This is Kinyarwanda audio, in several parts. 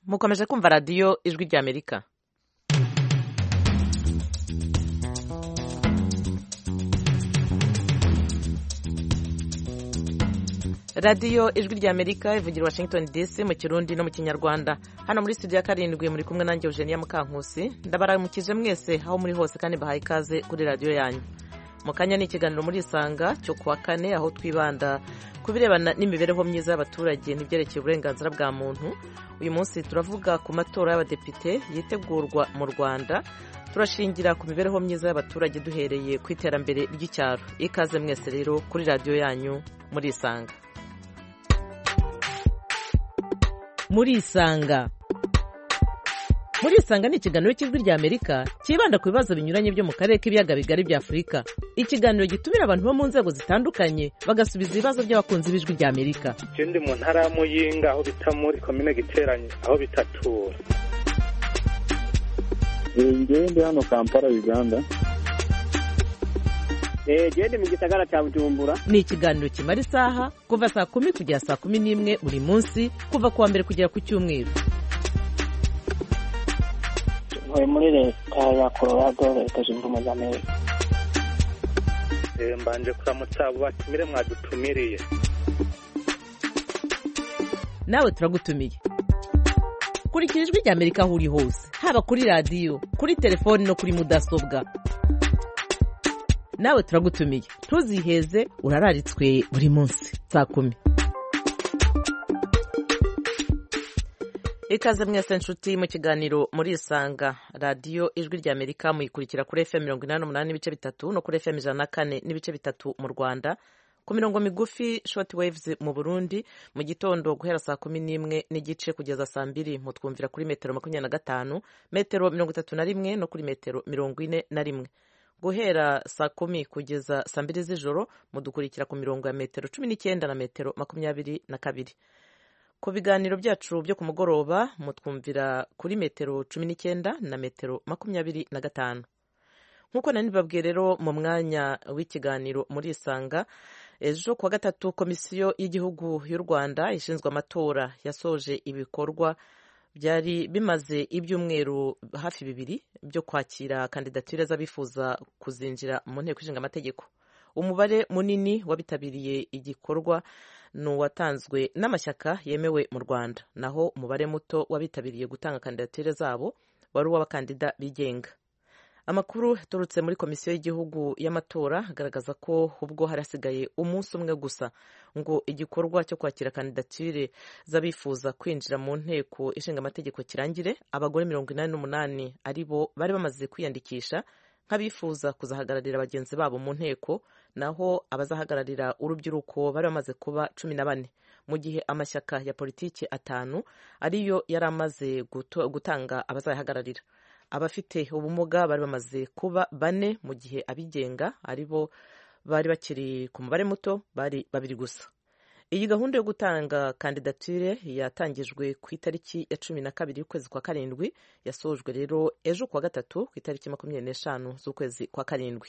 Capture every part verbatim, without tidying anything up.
mukomeje kumva radiyo ijwi ry'Amerika. radiyo ijwi ry'Amerika ivugira Washington D C mu Kirundi no mu Kinyarwanda. Hano muri studio ya karindwi muri kumwe nanjye Eugenia Mukankusi. Ndabaramukije mwese aho muri hose kandi bahaye ikaze kuri radiyo yanyu. Mu kanya ni ikiganiro muri Isanga cyo kuwa kane aho twibanda ku birebana n'imibereho myiza y'abaturage n'ibyerekeye uburenganzira bwa muntu. Uyu munsi turavuga ku matora y'abadepite yitegurwa mu Rwanda. Turashingira ku mibereho myiza y'abaturage duhereye ku iterambere ry'icyaro. Ikaze mwese rero kuri radiyo yanyu muri Isanga. Muri Isanga muri Isanga ni ikiganiro cy'ijwi ry'Amerika kibanda ku bibazo binyuranye byo mu karere k'ibiyaga bigari bya Afurika. Ikiganiro gitumira abantu bo mu nzego zitandukanye bagasubiza ibibazo by'abakunzi b'ijwi ry'Amerika. Ikindi mu ntara ya Muyinga aho bita muri komine Giteranye aho bitatura. Ngende hano Kampala Uganda. Eh gende mu gisagara cya Bujumbura. Ni ikiganiro kimara isaha kuva saa kumi kugera saa kumi n'imwe buri munsi kuva kuwa mbere kugera ku cyumweru. Ntuye muri leta ya Colorado, leta zunze ubumwe za Amerika. Eh mbanje kuramutsa abo batumire mwadutumiriye. Nawe turagutumiye. Kurikira ijwi ry'Amerika aho uri hose, haba kuri radiyo, kuri telefoni no kuri mudasobwa. Nawe turagutumiye. Ntuziheze, urararitswe buri munsi saa kumi. Ikaze mwese nshuti mu kiganiro muri Isanga. Radiyo ijwi ry'Amerika muyikurikira kuri F M mirongo inani n'umunani n'ibice bitatu no kuri F M ijana na kane n'ibice bitatu mu Rwanda, ku mirongo migufi short waves mu Burundi mu gitondo guhera saa kumi n'imwe n'igice kugeza saa mbiri mutwumvira kuri metero makumyabiri na gatanu, metero mirongo itatu na rimwe no kuri metero mirongo ine na rimwe. Guhera saa kumi kugeza saa mbiri z'ijoro mudukurikira ku mirongo ya metero cumi n'icyenda na metero makumyabiri na kabiri. Ku biganiro byacu byo ku mugoroba mutwumvira kuri metero cumi n'icyenda na metero makumyabiri na gatanu. Nk'uko nari babwiye rero mu mwanya w'ikiganiro muri Isanga, ejo kuwa gatatu komisiyo y'igihugu y'u Rwanda ishinzwe amatora yasoje ibikorwa byari bimaze ibyumweru hafi bibiri byo kwakira kandidatire z'abifuza kuzinjira mu nteko ishinga amategeko. Umubare munini wabitabiriye igikorwa ni uwatanzwe n'amashyaka yemewe mu Rwanda, naho umubare muto wabitabiriye gutanga kandidatire zabo wari uw'abakandida bigenga. Amakuru yaturutse muri komisiyo y'igihugu y'amatora agaragaza ko ubwo harasigaye umunsi umwe gusa ngo igikorwa cyo kwakira kandidatire z'abifuza kwinjira mu nteko ishinga amategeko kirangire, abagore mirongo inani n'umunani ari bo bari bamaze kwiyandikisha nk'abifuza kuzahagararira bagenzi babo mu nteko, naho abazahagararira urubyiruko bari bamaze kuba cumi na bane, mu gihe amashyaka ya politiki atanu ariyo yari amaze gutanga abazahagararira. Abafite ubumuga bari bamaze kuba bane, mu gihe abigenga ari bo bari bakiri ku mubare muto, bari babiri gusa. Iyi gahunda yo gutanga kandidatire yatangijwe ku itariki ya cumi na kabiri y'ukwezi kwa karindwi, yasojwe rero ejo kuwa gatatu ku itariki makumyabiri n'eshanu z'ukwezi kwa karindwi.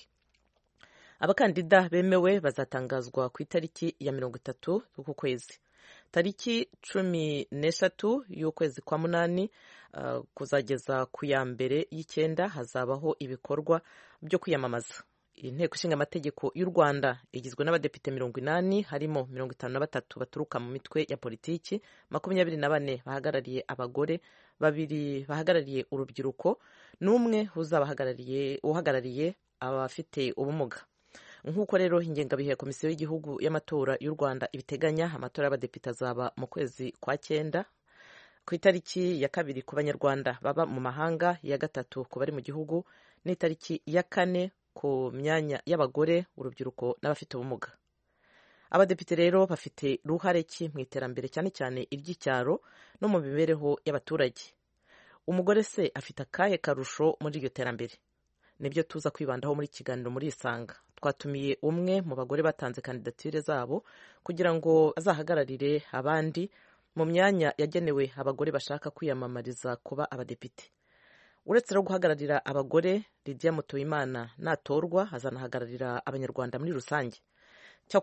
Abakandida bemewe bazatangazwa ku itariki ya mirongo itatu z'uku kwezi. Tariki cumi n'eshatu y'ukwezi kwa munani uh, kuzageza ku ya mbere y'icyenda hazabaho ibikorwa byo kwiyamamaza. Inteko ishinga amategeko y'u Rwanda igizwe n'abadepite mirongo inani, harimo mirongo itanu na batatu baturuka mu mitwe ya politiki, makumyabiri na bane bahagarariye abagore, babiri bahagarariye urubyiruko, n'umwe uzabahagarariye uhagarariye abafite ubumuga. Nk'uko rero ingengabihe ya komisiyo y'igihugu y'amatora y'u Rwanda ibiteganya, amatora y'abadepite azaba mu kwezi kwa cyenda ku itariki ya kabiri ku banyarwanda baba mu mahanga, ya gatatu ku bari mu gihugu, n'itariki ya kane ku myanya y'abagore, urubyiruko n'abafite ubumuga. Abadepite rero bafite ruhare ki mu iterambere cyane cyane iry'icyaro no mu mibereho y'abaturage. Umugore se afite akahe karusho muri iryo terambere? Nibyo tuza kwibandaho muri kiganiro muri Isanga. Twatumiye umwe mu bagore batanze kandidatire zabo kugira ngo azahagararire abandi mu myanya yagenewe abagore bashaka kwiyamamariza kuba abadepite. Uretse no guhagararira abagore, Lydia Mutoyimana natorwa azanahagararira abanyarwanda muri rusange. Cyakora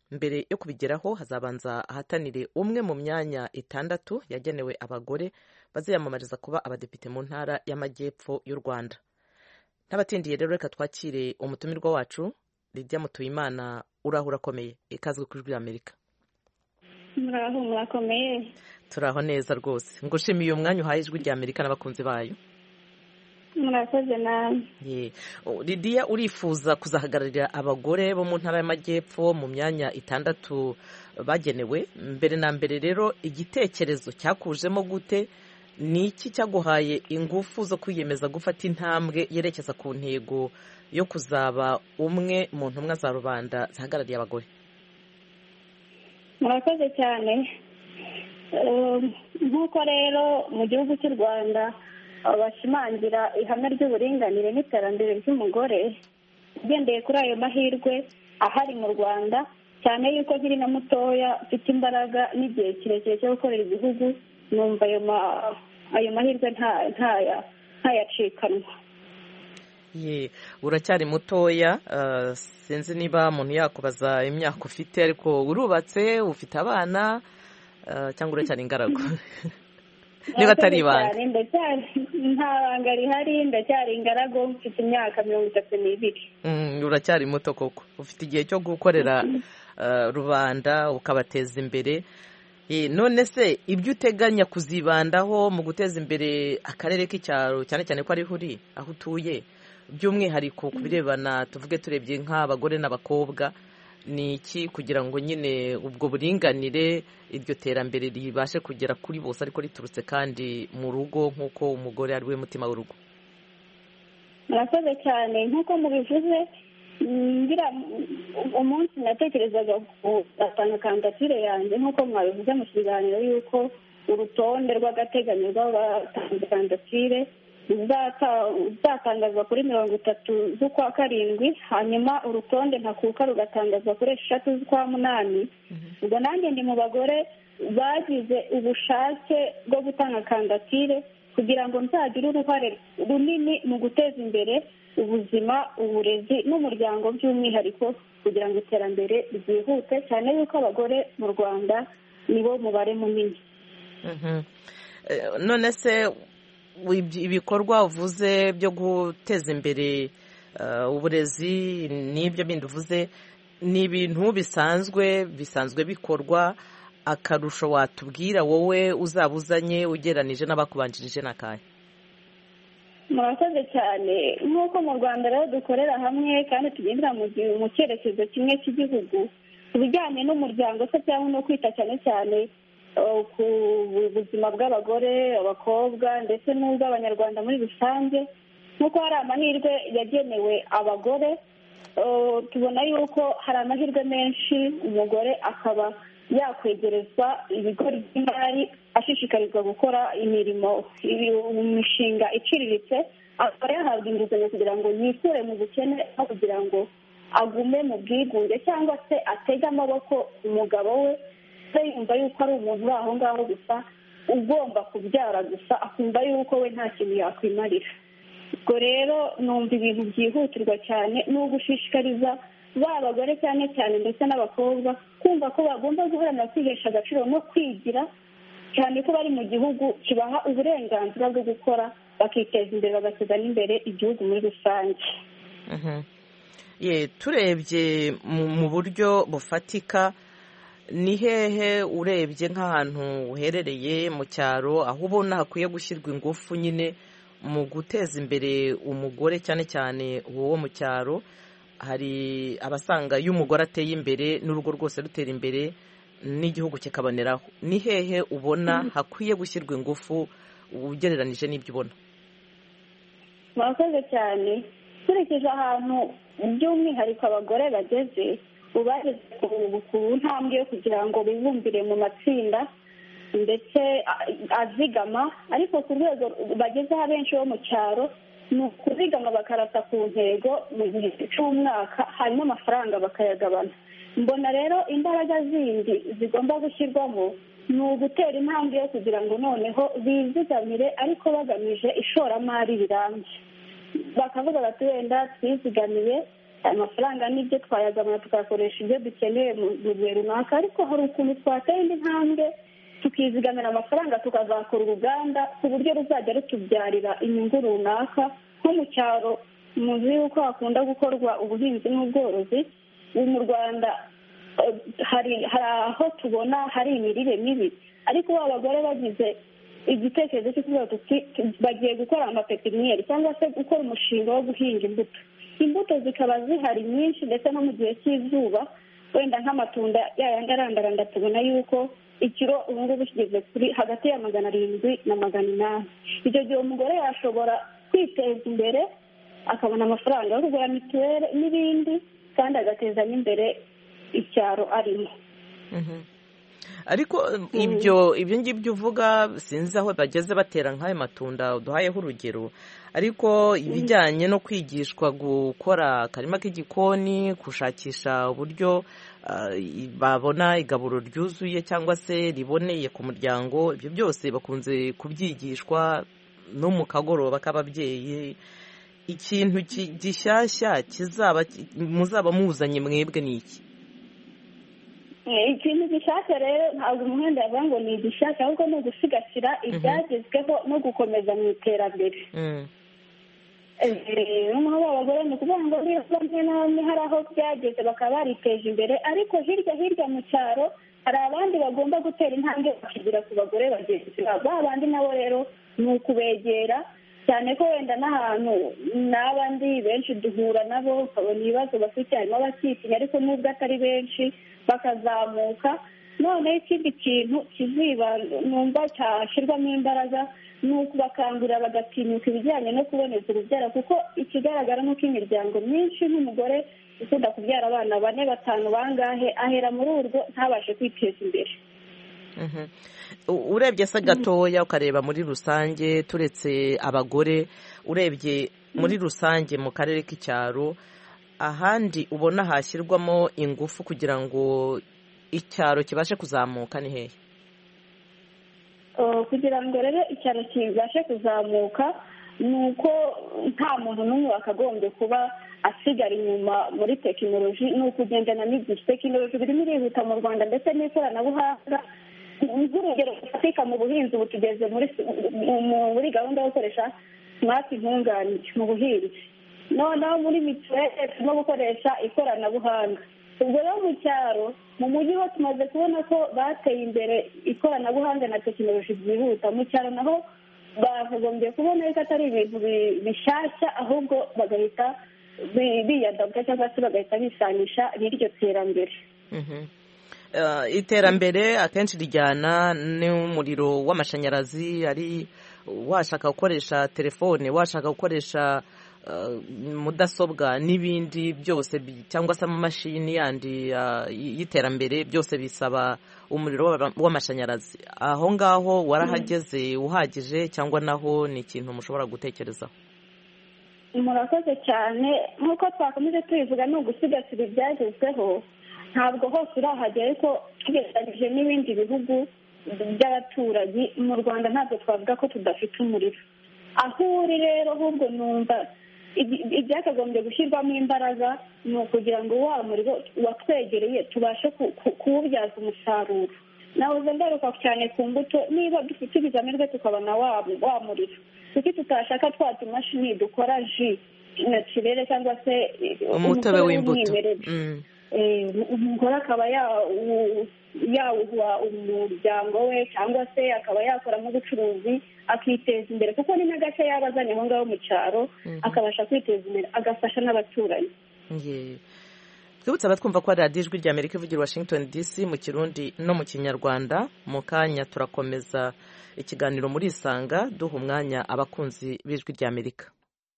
mbere yo kubigeraho hazabanza ahatanire umwe mu myanya itandatu yagenewe abagore baziyamamariza kuba abadepite mu ntara y'amajyepfo y'u Rwanda. N'abatindiye rero reka twakire umutumirwa wacu Lydia Mutuyimana. Uraho urakomeye, ikazwe ku Ijwi ry'Amerika. Muraho murakomeye. Turaho neza rwose, ngushimiye umwanya uhaye Ijwi ry'Amerika n'abakunzi bayo. Murakoze nawe. Ye, Lydia, urifuza kuzahagararira abagore bo mu ntara y'amajyepfo mu myanya itandatu bagenewe. Mbere na mbere rero igitekerezo cyakujemo gute? Ni iki cyaguhaye ingufu zo kwiyemeza gufata intambwe yerekeza ku ntego yo kuzaba umwe mu ntumwa za rubanda zihagarariye abagore? Murakoze cyane. Nk'uko rero mu gihugu cy'u Rwanda bashimangira ihame ry'uburinganire n'iterambere ry'umugore, ugendeye kuri ayo mahirwe ahari mu Rwanda, cyane yuko nkiri na mutoya mfite imbaraga n'igihe kirekire cyo gukorera igihugu, numva ayo ayo mahirwe ntayacikanwa. Ye, uracyari mutoya, sinzi niba umuntu yakubaza imyaka ufite, ariko urubatse, ufite abana cyangwa uracyari ingaragu? Niba atari ibanga. Nta banga rihari, ndacyari ingaragu, mfite imyaka mirongo itatu n'ibiri. Uracyari muto koko, ufite igihe cyo gukorera rubanda ukabateza imbere. None se ibyo uteganya kuzibandaho mu guteza imbere akarere k'icyaro, cyane cyane ko ariho uri, aho utuye, by'umwihariko ku birebana tuvuge turebye nk'abagore n'abakobwa, ni iki kugira ngo nyine ubwo buringanire, iryo terambere ribashe kugera kuri bose ariko riturutse kandi mu rugo, nk'uko umugore ari we mutima w'urugo? Murakoze cyane. Nk'uko mubivuze, ngira umunsi natekerezaga gutanga kandidatire yanjye, nk'uko mwabivuze mu kiganiro, yuko urutonde rw'agateganyo rw'abatanze kandidatire ruzatangazwa kuri mirongo itatu z'ukwa karindwi, hanyuma urutonde ntakuka rugatangazwa kuri eshatu z'ukwa munani. ubwo nanjye ndi mu bagore bagize ubushake bwo gutanga kandidatire kugira ngo nzagire uruhare runini mu guteza imbere ubuzima, uburezi n'umuryango by'umwihariko, kugira ngo iterambere ryihute, cyane yuko abagore mu Rwanda nibo mubare munini. None se ibikorwa uvuze byo guteza imbere uburezi n'ibyo bindi uvuze, ni ibintu bisanzwe bisanzwe bikorwa? Akarusho watubwira wowe uzaba uzanye ugeranije n'abakubanjirije n'akahe? Murakoze cyane. Nk'uko mu Rwanda rero dukorera hamwe kandi tugendera mu cyerekezo kimwe cy'igihugu ku bijyanye n'umuryango se, cyangwa no kwita cyane cyane ku buzima bw'abagore, abakobwa ndetse n'ubw'abanyarwanda muri rusange, nk'uko hari amahirwe yagenewe abagore, tubona yuko hari amahirwe menshi umugore akaba yakwegerezwa ibigo by'imari, ashishikarizwa gukora imirimo, imishinga iciriritse, akaba yahabwa inguzanyo kugira ngo yikure mu bukene, aho kugira ngo agume mu bwigunge cyangwa se atege amaboko umugabo we, se yumva yuko ari umuntu uri aho ngaho gusa ugomba kubyara gusa, akumva yuko we nta kintu yakwimarira. ubwo rero numva ibintu byihutirwa cyane ni ugushishikariza ba bagore cyane cyane ndetse n'abakobwa kumva ko bagomba guharanira kwihesha agaciro no kwigira, cyane ko bari mu gihugu kibaha uburenganzira bwo gukora, bakiteza imbere, bagateza n'imbere igihugu muri rusange. Ye, turebye mu buryo bufatika, ni hehe urebye nk'ahantu uherereye mu cyaro aho ubona hakwiye gushyirwa ingufu nyine mu guteza imbere umugore, cyane cyane uwo mu cyaro? Hari abasanga iyo umugore ateye imbere n'urugo rwose rutera imbere n'igihugu kikaboneraho. Ni hehe ubona hakwiye gushyirwa ingufu ugereranije n'ibyo ubona? Murakoze cyane. Turikije ahantu by'umwihariko abagore bageze, ubageze ku ntambwe yo kugira ngo bibumbire mu matsinda ndetse azigama, ariko ku rwego bagezeho abenshi bo mu cyaro ni ukuzigama bakarata ku ntego mu gihe cy'umwaka, hanyuma amafaranga bakayagabana. Mbona rero imbaraga zindi zigomba gushyirwamo ni ugutera intambwe yo kugira ngo noneho bizigamire, ariko bagamije ishoramari rirambye. Bakavuga bati wenda twizigamiye aya mafaranga n'ibyo twayagabana tukayakoresha ibyo dukeneye mu gihe runaka, ariko hari ukuntu twateye indi ntambwe tukizigamira amafaranga tukazakora uruganda ku buryo ruzajya rutubyarira inyungu runaka. Nko mu cyaro muzi yuko hakunda gukorwa ubuhinzi n'ubworozi, mu Rwanda hari hari aho tubona hari imirire mibi, ariko abagore bagize igitekerezo cyo kuvuga tuti bagiye gukora amapepiniyeri cyangwa se gukora umushinga wo guhinga imbuto imbuto zikaba zihari nyinshi, ndetse no mu gihe cy'izuba wenda nk'amatunda yayandi arandaranda tubona yuko ikiro ubu ngubu kigeze kuri hagati ya magana arindwi na magana inani. Icyo gihe umugore yashobora kwiteza imbere akabona amafaranga yo kugura mituweli n'ibindi, kandi agateza n'imbere icyaro arimo. Ariko ibyo ibyo ngibyo uvuga sinzi aho bageze batera nk'ayo matunda uduhayeho urugero, ariko ibijyanye no kwigishwa gukora akarima k'igikoni, gushakisha uburyo babona igaburo ryuzuye cyangwa se riboneye ku muryango, ibyo byose bakunze kubyigishwa no mu kagoroba k'ababyeyi. Ikintu gishyashya kizaba muzaba muzanye mwebwe ni iki? Ikintu gishyashya rero ntabwo umuhanda yavuga ngo ni igishyashya, ahubwo ni ugusigasira ibyagezweho no gukomeza mu iterambere. noneho abagore ni ukuvuga ngo niyo bamwe na bamwe hari aho byageze bakaba bariteje imbere, ariko hirya hirya mu cyaro hari abandi bagomba gutera intambwe bakigira ku bagore bagenzi babo. Ba bandi nabo rero ni ukubegera, cyane ko wenda n'ahantu n'abandi benshi duhura nabo ukabona ibibazo bafite, harimo abakitinya ariko nubwo atari benshi bakazamuka. Noneho ikindi kintu kiziba numva cyashyirwamo imbaraga ni ukubakangurira bagatinyuka ibijyanye no kuboneza urubyaro, kuko ikigaragara ni uko imiryango myinshi nk'umugore ukunda kubyara abana bane batanu bangahe ahera muri urwo ntabashe kwiteza imbere. Urebye se gatoya ukareba muri rusange, turetse abagore, urebye muri rusange mu karere k'icyaro, ahandi ubona hashyirwamo ingufu kugira ngo icyaro kibashe kuzamuka ni hehe? Kugira ngo rero icyaro kibashe kuzamuka ni uko nta muntu n'umwe wakagombye kuba asigara inyuma muri tekinoloji, ni ukugendana n'igihe. Tekinoloji birimo irihuta mu Rwanda ndetse n'ikoranabuhanga. Nk'urugero rufatika mu buhinzi, ubu tugeze muri gahunda yo gukoresha simati nkunganire mu buhinzi, noneho muri mituweli turimo gukoresha ikoranabuhanga. Ubwo rero mu cyaro, mu mujyi ho tumaze kubona ko bateye imbere ikoranabuhanga na tekinoloji byihuta. Mu cyaro naho bakagombye kubona yuko atari ibintu bishyashya, ahubwo bagahita biyadapta cyangwa se bagahita bisanisha n'iryo terambere. Iterambere akenshi rijyana n'umuriro w'amashanyarazi, ari washaka gukoresha telefone, washaka gukoresha mudasobwa n'ibindi byose, cyangwa se amamashini yandi y'iterambere, byose bisaba umuriro w'amashanyarazi. Aho ngaho warahageze uhagije, cyangwa naho ni ikintu mushobora gutekerezaho? Murakoze cyane. Nk'uko twakomeje tubivuga, ni ugusigasira ibyagezweho. Ntabwo hose urahagera, ariko tugereranyije n'ibindi bihugu by'abaturanyi, mu Rwanda ntabwo twavuga ko tudafite umuriro. Aho uri rero ahubwo numva ibyakagombye gushyirwamo imbaraga ni ukugira ngo wa muriro watwegereye tubashe kuwubyaza umusaruro. Nahoze ngaruka cyane ku mbuto, niba dufite ibizamini tukabona wa muriro, kuko tutashaka twa tumashini dukora ji naturere cyangwa se umutobe w'imbuto, umugore akaba yawuha umuryango we, cyangwa se akaba yakora nk'ubucuruzi akiteza imbere, kuko ni n'agace yaba azanye aho ngaho mu cyaro akabasha kwiteza imbere agafasha n'abaturanyi. Twibutse abatwumva ko radiyo ijwi rya Amerika ivugira Washington D C mu Kirundi no mu Kinyarwanda. Mu kanya turakomeza ikiganiro muri Isanga, duha umwanya abakunzi b'ijwi rya Amerika.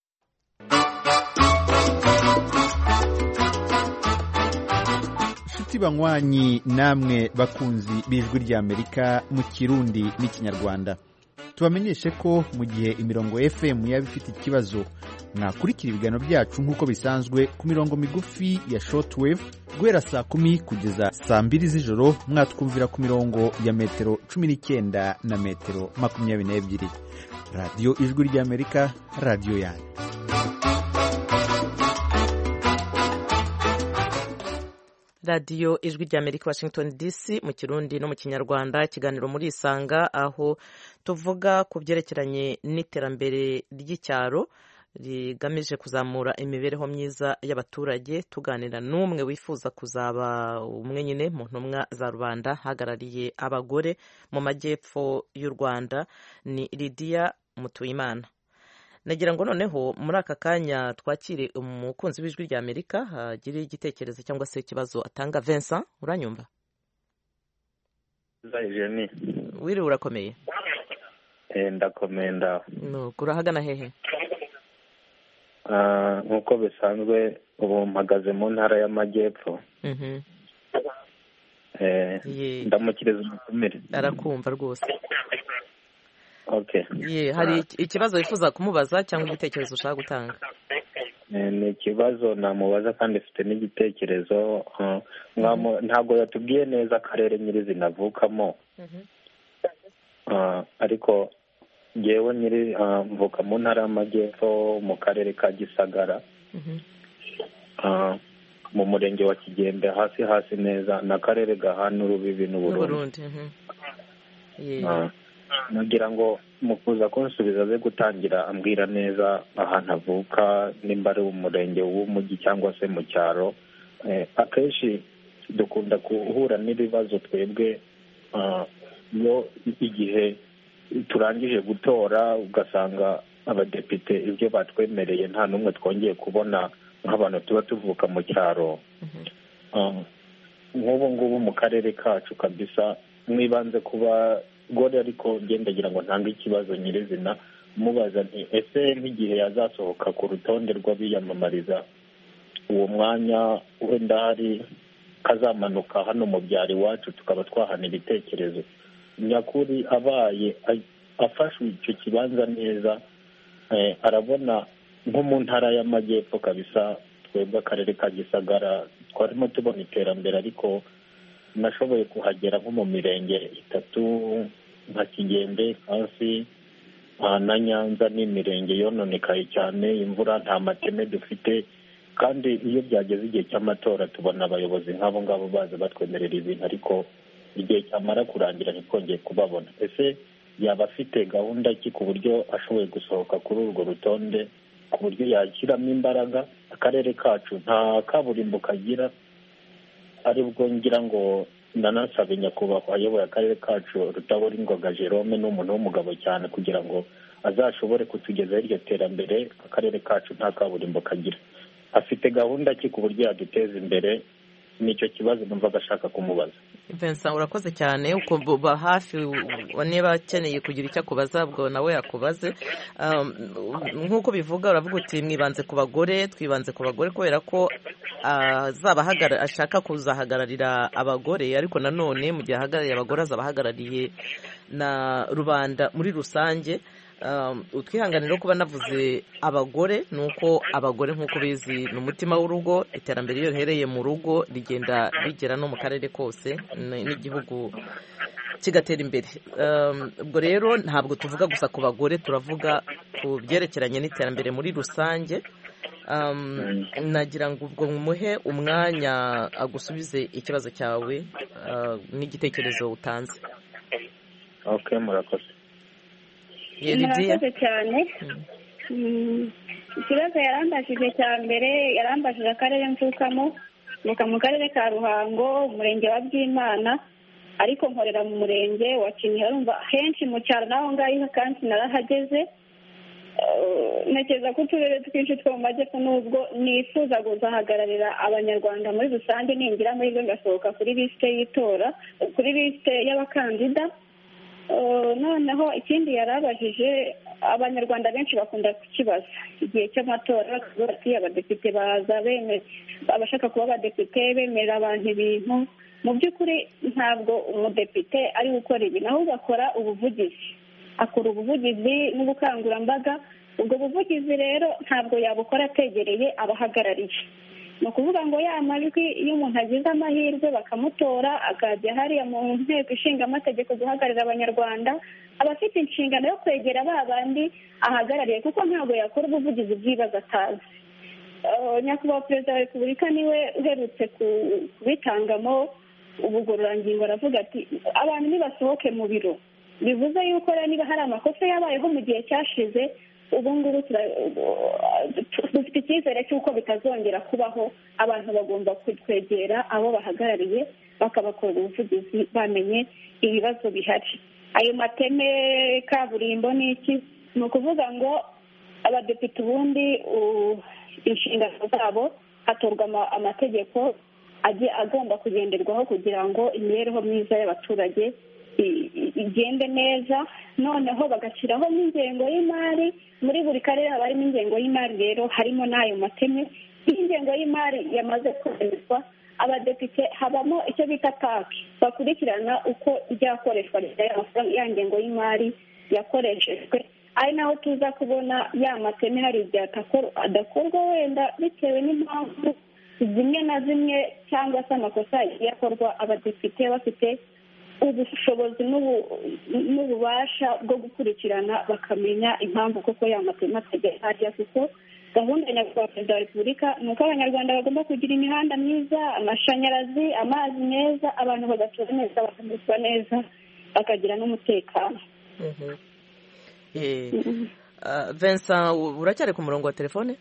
Banywanyi namwe bakunzi b'ijwi rya Amerika mu Kirundi n'Ikinyarwanda, tubamenyeshe ko mu gihe imirongo F M yaba ifite ikibazo, mwakurikira ibiganiro byacu nk'uko bisanzwe ku mirongo migufi ya shortwave guhera saa kumi kugeza saa mbiri z'ijoro. Mwatwumvira ku mirongo ya metero cumi n'icyenda na metero makumyabiri n'ebyiri. Radiyo ijwi rya Amerika, radiyo yanyu. radiyo ijwi ry'Amerika Washington D C mu kirundi no mu kinyarwanda, ikiganiro muri Isanga, aho tuvuga ku byerekeranye n'iterambere ry'icyaro rigamije kuzamura imibereho myiza y'abaturage, tuganira n'umwe wifuza kuzaba umwe nyine mu ntumwa za rubanda hagarariye abagore mu majyepfo y'u Rwanda, ni Lydia Mutuyimana. Nagira ngo noneho muri aka kanya twakire umukunzi w'ijwi ry'Amerika hagira igitekerezo cyangwa se ikibazo atanga. Vincent, uranyumva? Zayijeni. Wiriwe, urakomeye? Eh, ndakomeye ndaho. No, kurahagana hehe? Ah, nkuko bisanzwe ubu mpagaze mu ntara y'Amajyepfo. Mhm. Eh, ndamukiriza umutumire. Arakumva rwose. Okay. Ye, hari ikibazo wifuza kumubaza cyangwa igitekerezo ushaka gutanga? Eh, ni ikibazo namubaza kandi mfite n'igitekerezo. Uh, mwamo ntago yatubwiye neza akarere nyirizina avukamo. Mhm. Ah, ariko jewe nyiri uh, mvuka mu ntara y'Amajyepfo mu karere ka Gisagara. Mhm. Ah, mu murenge wa Kigembe, hasi hasi neza na karere gahana urubibi n'Uburundi. Mhm. Ye. Ah, nagira ngo mukuza kunsubiza ze gutangira ambwira neza ahantu avuka, nimba ari umurenge w'umujyi cyangwa se mu cyaro. Eh, akenshi dukunda guhura n'ibibazo twebwe uh, yo igihe turangije gutora, ugasanga abadepite ibyo batwemereye nta n'umwe twongeye kubona nk'abantu tuba tuvuka mu cyaro. Nk'ubu ngubu mu karere kacu kabisa mwibanze kuba gore, ariko ngendagira ngo ntange ikibazo nyirizina mubaza nti ese nk'igihe yazasohoka ku rutonde rw'abiyamamariza uwo mwanya wenda hari kazamanuka hano mu byaro iwacu tukaba twahana ibitekerezo, nyakuri abaye afashwe icyo kibanza neza, eh, arabona nko mu ntara y'Amajyepfo kabisa twebwe akarere ka Gisagara twarimo tubona iterambere, ariko nashoboye kuhagera nko mu mirenge itatu nka Kigembe, hasi na Nyanza, n'imirenge yononekaye cyane, imvura nta mateme dufite, kandi iyo byageze igihe cy'amatora tubona abayobozi nk'abo ngabo baza batwemerera ibintu, ariko igihe cyamara kurangira ntitwongeye kubabona. Ese yaba afite gahunda ki ku buryo ashoboye gusohoka kuri urwo rutonde, ku buryo yashyiramo imbaraga? Akarere kacu nta kaburimbo kagira, aribwo ngira ngo nanasabe nyakubahwa ayoboye akarere kacu Rutaburingoga Jerome n'umuntu w'umugabo cyane kugira ngo azashobore kutugezaho iryo terambere. Akarere kacu nta kaburimbo kagira, afite gahunda ki ku buryo yaduteza imbere? Nicyo kibazo numva gashaka kumubaza. Vincent, urakoze cyane uko ba hafi, niba akeneye kugira icyo akubaza bwo nawe yakubaze. Nk'uko bivuga uravuga uti mwibanze ku bagore, twibanze ku bagore kubera ko azaba ashaka kuzahagararira abagore, ariko nanone mu gihe ahagarariye abagore azaba ahagarariye na rubanda muri rusange. Utwihanganira kuba navuze abagore ni uko abagore nk'uko bizi ni umutima w'urugo, iterambere iyo rihereye mu rugo rigenda rigera no mu karere kose n'igihugu kigatera imbere. Ubwo rero ntabwo tuvuga gusa ku bagore, turavuga ku byerekeranye n'iterambere muri rusange. Nagira ngo ubwo muhe umwanya agusubize ikibazo cyawe n'igitekerezo utanze. Okay, murakoze. Murakoze cyane. Ikibazo yarambajije cya mbere, yarambajije akarere mvukamo, mvuka mu karere ka Ruhango, umurenge wa Byimana, ariko nkorera mu murenge wa Kinihira. Urumva henshi mu cyaro naho ngaho kandi narahageze. Ntekereza ko uturere twinshi two mu majyepfo nubwo nifuza kuzahagararira abanyarwanda muri rusange, ningira amahirwe ngasohoka kuri lisite y'itora, kuri lisite y'abakandida. Noneho ikindi yarabajije, abanyarwanda benshi bakunda kukibaza igihe cy'amatora, bakavuga ati abadepite baza bemera, abashaka kuba abadepite bemerera abantu ibintu. Mu by'ukuri ntabwo umudepite ari gukora ibi, naho ugakora ubuvugizi, akora ubuvugizi n'ubukangurambaga. Ubwo buvugizi rero ntabwo yabukora ategereye abahagarariye. Ni ukuvuga ngo ya majwi iyo umuntu agize amahirwe bakamutora akajya hariya mu nteko ishinga amategeko guhagararira abanyarwanda, aba afite inshingano yo kwegera ba bandi ahagarariye, kuko ntabwo yakora ubuvugizi bw'ibibazo atazi. nyakubahwa perezida wa repubulika niwe uherutse kubitangamo ubugororangingo, aravuga ati abantu nibasohoke mu biro, bivuze yuko rero niba hari amakosa yabayeho mu gihe cyashize, ubu ngubu dufite icyizere cy'uko bitazongera kubaho. Abantu bagomba kwegera abo bahagarariye bakabakorera ubuvugizi bamenye ibibazo bihari. Ayo mateme kaburimbo ni iki? Ni ukuvuga ngo abadepite ubundi inshingano zabo hatorwa amategeko agomba kugenderwaho kugira ngo imibereho myiza y'abaturage igende neza, noneho bagashyiraho n'ingengo y'imari. Muri buri karere haba harimo ingengo y'imari, rero harimo n'ayo mateme. Iyo ingengo y'imari yamaze kwemezwa, abadepite habamo icyo bita paki, bakurikirana uko ryakoreshwa ya ngengo y'imari yakoreshejwe. ari naho tuza kubona ya mateme hari igihe adakorwa wenda bitewe n'impamvu zimwe na zimwe cyangwa se amakosa yakorwa, abadepite bafite ubushobozi n'ububasha bwo gukurikirana bakamenya impamvu koko ya mateme atajya, kuko gahunda ya nyakubahwa perezida wa repubulika ni uko abanyarwanda bagomba kugira imihanda myiza, amashanyarazi, amazi meza, abantu bagatura neza, bakamererwa neza, bakagira n'umutekano. Vincent, uracyari ku murongo wa telefone?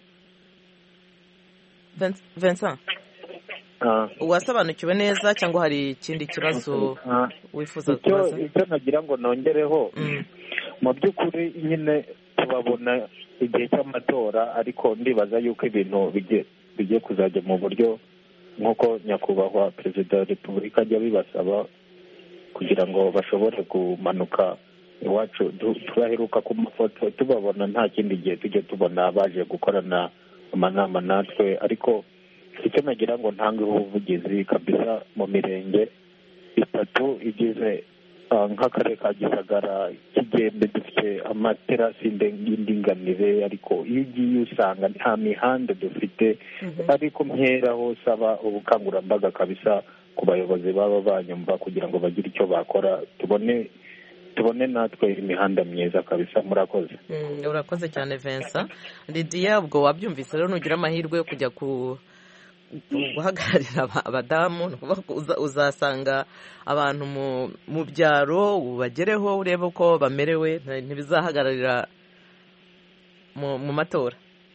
Vincent, wasobanukiwe neza cyangwa hari ikindi kibazo wifuza kubaza? Icyo nagira ngo nongereho, mu by'ukuri nyine tubabona igihe cy'amatora, ariko ndibaza yuko ibintu bigiye kuzajya mu buryo nk'uko nyakubahwa perezida wa repubulika ajya bibasaba, kugira ngo bashobore kumanuka iwacu. Turaheruka ku mafoto tubabona, nta kindi gihe tujya tubona baje gukorana amanama natwe. Ariko icyo nagira ngo ntangeho ubuvugizi kabisa, mu mirenge itatu igize nk'akarere ka Gisagara, Kigembe, dufite amaterasi y'indinganire, ariko iyo ugiye usanga nta mihanda dufite. ariko mperaho saba ubukangurambaga kabisa ku bayobozi baba banyumva, kugira ngo bagire icyo bakora, tubone tubone natwe imihanda myiza kabisa. Murakoze. Urakoze cyane Vincent. Lydia, ubwo wabyumvise rero, nugira amahirwe yo kujya ku guhagararira abadamu, uzasanga abantu mu byaro, ubagereho urebe uko bamerewe, ntibizahagararira mu matora.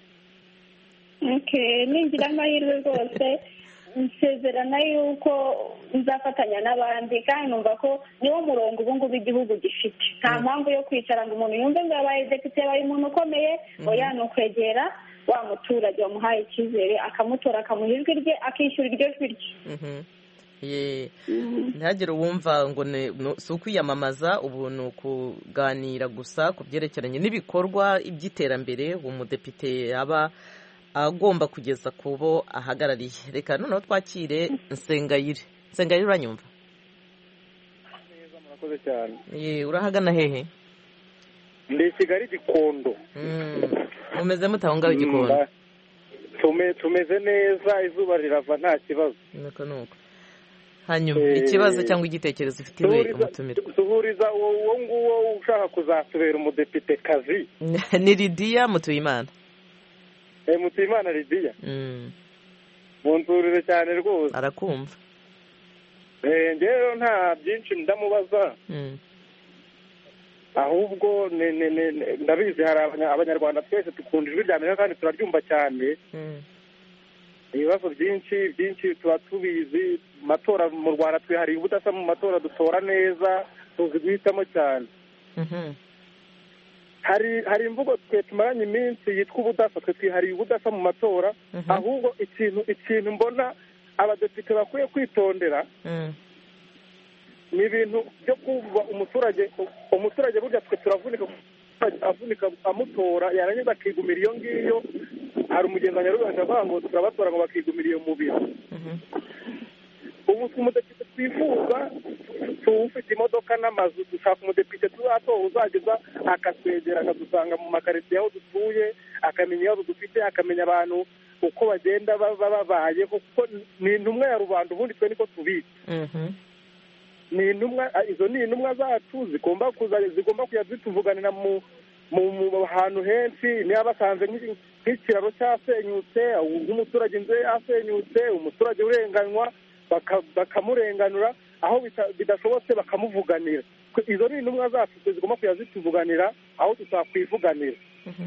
ningira amahirwe rwose nsezerana yuko nzafatanya n'abandi, kandi numva ko niwo murongo ubu ngubu igihugu gifite. Nta mpamvu yo kwicara ngo umuntu yumve ngo yabaye depite, yabaye umuntu ukomeye. oya, ni ukwegera wa muturage wamuhaye icyizere, akamutora, akamuha ijwi rye, akishyura iryo jwi rye. ntihagire uwumva ngo si ukwiyamamaza, ubu ni ukuganira gusa ku byerekeranye n'ibikorwa by'iterambere umudepite aba agomba kugeza ku bo ahagarariye. Reka noneho twakire Nsengayire. Nsengayire, uranyumva? neza, murakoze cyane. Urahagana hehe? Ndi Kigali Gikondo. Mumeze mute aho ngaho i Gikondo? Tumeze neza, izuba rirava nta kibazo. nuko nuko hanyuma ikibazo cyangwa igitekerezo ufitiwe umutumire? Duhuriza uwo nguwo ushaka kuzatubera umudepite kazi. Ni Lydia Mutuyimana. Eh, Mutuyimana Lydia. Munturire cyane rwose. Arakumva. Eh, njyewe nta byinshi ndamubaza. ahubwo ndabizi hari abanyarwanda twese dukunda ijwi rya Amerika kandi turaryumva cyane. ibibazo byinshi byinshi tuba tubizi. Matora mu Rwanda twihariye ubudasa, mu matora dutora neza, tuzi guhitamo cyane. hari hari imvugo twe tumaranye iminsi yitwa ubudasa, twe twihariye ubudasa mu matora. ahubwo ikintu ikintu mbona abadepite bakwiye kwitondera, ni ibintu byo kuba umuturage umuturage burya twe turavunika avunika amutora, yarangiza akigumira iyo ngiyo. hari umugenzi nyaruganje avuga ngo turabatora ngo bakigumira iyo mu biro. ubu umudepite twifuza tuwufite imodoka n'amazu, dushaka umudepite tuzatora uzageza akatwegera, akadusanga mu makaritsiye aho dutuye, akamenya ibibazo dufite, akamenya abantu uko bagenda babayeho, kuko ni intumwa ya rubanda. ubundi twe niko tubizi. ni intumwa, izo ni intumwa zacu zigomba kuza zigomba kujya zituvuganira mu mu hantu henshi niba basanze nk'ikiraro cyasenyutse nk'umuturage inzu ye yasenyutse umuturage urenganywa bakamurenganura aho bidashobotse bakamuvuganira. Izo ni intumwa zacu zigomba kujya zituvuganira aho tutakwivuganira.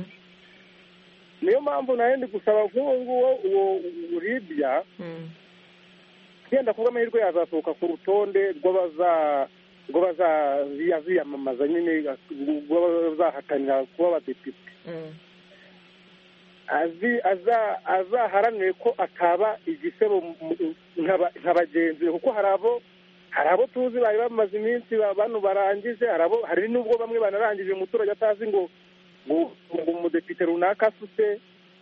Niyo mpamvu nayo ndi gusaba nk'uwo nguwo uwo uribya genda kuba amahirwe yazasohoka ku rutonde rwo bazaziyamamaza nyine bazahatanira kuba abadepite. azaharanire ko ataba igisebo nka bagenzi be, kuko hari abo hari abo tuzi bari bamaze iminsi bano barangije, hari n'ubwo bamwe banarangije umuturage atazi ngo ngo umudepite runaka asutse,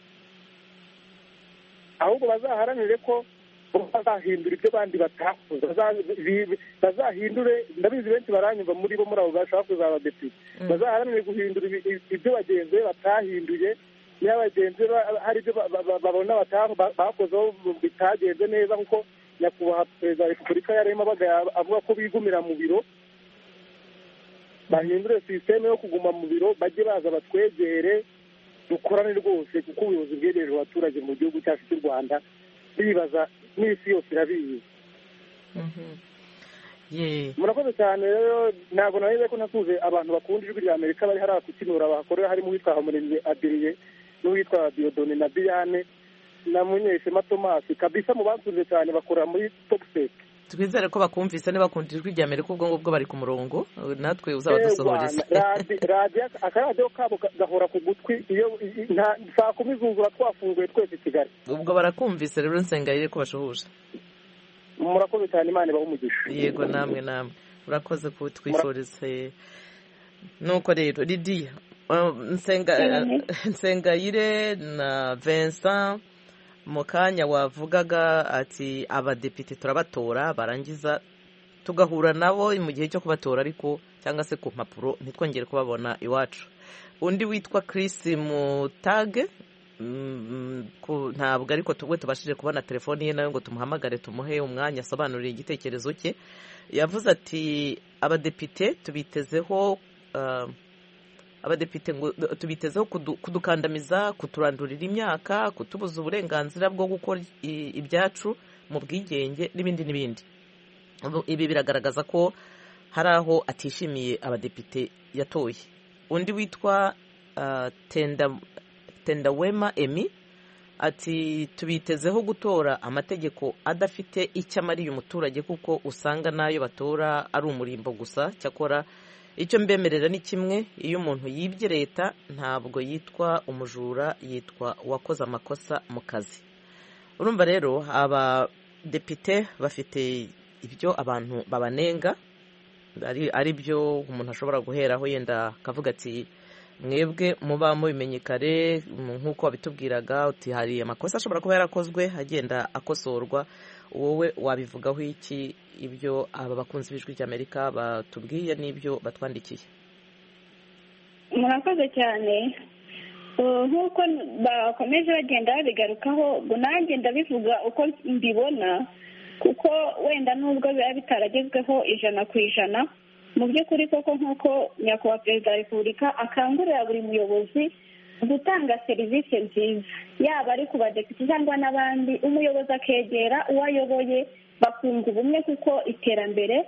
ahubwo bazaharanire ko bazahindura ibyo bandi batakoze, bazahindure. Ndabizi benshi baranyumva muri bo muri abo bashaka kuzaba abadepite, bazaharanire guhindura ibyo bagenzi be batahinduye, niba bagenzi hari ibyo babona bakozeho bitagenze neza, kuko nyakubahwa perezida wa repubulika yarimo avuga ko bigumira mu biro, bahindure sisiteme yo kuguma mu biro, bajye baza batwegere dukorane rwose, kuko ubuyobozi bwegereje abaturage mu gihugu cyacu cy'u Rwanda bibaza n'isi yose irabizi. Murakoze cyane rero, ntabwo nabize ko nasuze abantu bakunda ijwi rya Amerika bari hariya ku Kinura bahakorera, harimo uwitwa Hamuremye Adrien n'uwitwa Diodone na Diane na Munyeshema Thomas, kabisa mu bakunze cyane bakorera muri Topsec. Twizere ko bakumvise niba bakunda ijwi rya Amerika, ubwo ngubwo bari ku murongo, natwe uzaba dusohoreza. Radio akaradiyo kabo gahora ku gutwi, iyo saa kumi zuzura twafunguye twese i Kigali. Ubwo barakumvise rero, nsengayire ko bashohoje. Murakoze cyane, Imana ibahe umugisha. Yego, namwe namwe urakoze ko twifurize. Nuko rero Lydia, Nsengayire na Vincent mu kanya wavugaga ati abadepite turabatora barangiza tugahura nabo mu gihe cyo kubatora, ariko cyangwa se ku mpapuro ntitwongere kubabona iwacu. Undi witwa Chris Mutage, ntabwo ariko tubwe tubashije kubona telefoni ye nayo ngo tumuhamagare tumuhe umwanya asobanurire igitekerezo cye. Yavuze ati abadepite tubitezeho abadepite ngo tubitezeho kudukandamiza, kuturandurira imyaka, kutubuza uburenganzira bwo gukora ibyacu mu bwigenge n'ibindi n'ibindi. Ibi biragaragaza ko hari aho atishimiye abadepite yatoye. Undi witwa Tenda Tendawema Emi ati tubitezeho gutora amategeko adafite icyo amariye umuturage, kuko usanga nayo batora ari umurimbo gusa. Cyakora icyo mbemerera ni kimwe, iyo umuntu yibye leta ntabwo yitwa umujura, yitwa uwakoze amakosa mu kazi. Urumva rero abadepite bafite ibyo abantu babanenga, ari byo umuntu ashobora guheraho yenda akavuga ati mwebwe muba mubimenye kare, nk'uko wabitubwiraga uti hari amakosa ashobora kuba yarakozwe agenda akosorwa. Wowe wabivugaho iki ibyo aba bakunzi b'ijwi ry'Amerika batubwiye n'ibyo batwandikiye? Murakoze cyane. Nk'uko bakomeje bagenda babigarukaho, nanjye ndabivuga uko mbibona, kuko wenda nubwo biba bitaragezweho ijana ku ijana, mu by'ukuri koko nk'uko nyakubahwa perezida wa repubulika akangurira buri muyobozi gutanga serivisi nziza, yaba ari ku badepite cyangwa n'abandi, umuyobozi akegera uwo ayoboye bakunga ubumwe, kuko iterambere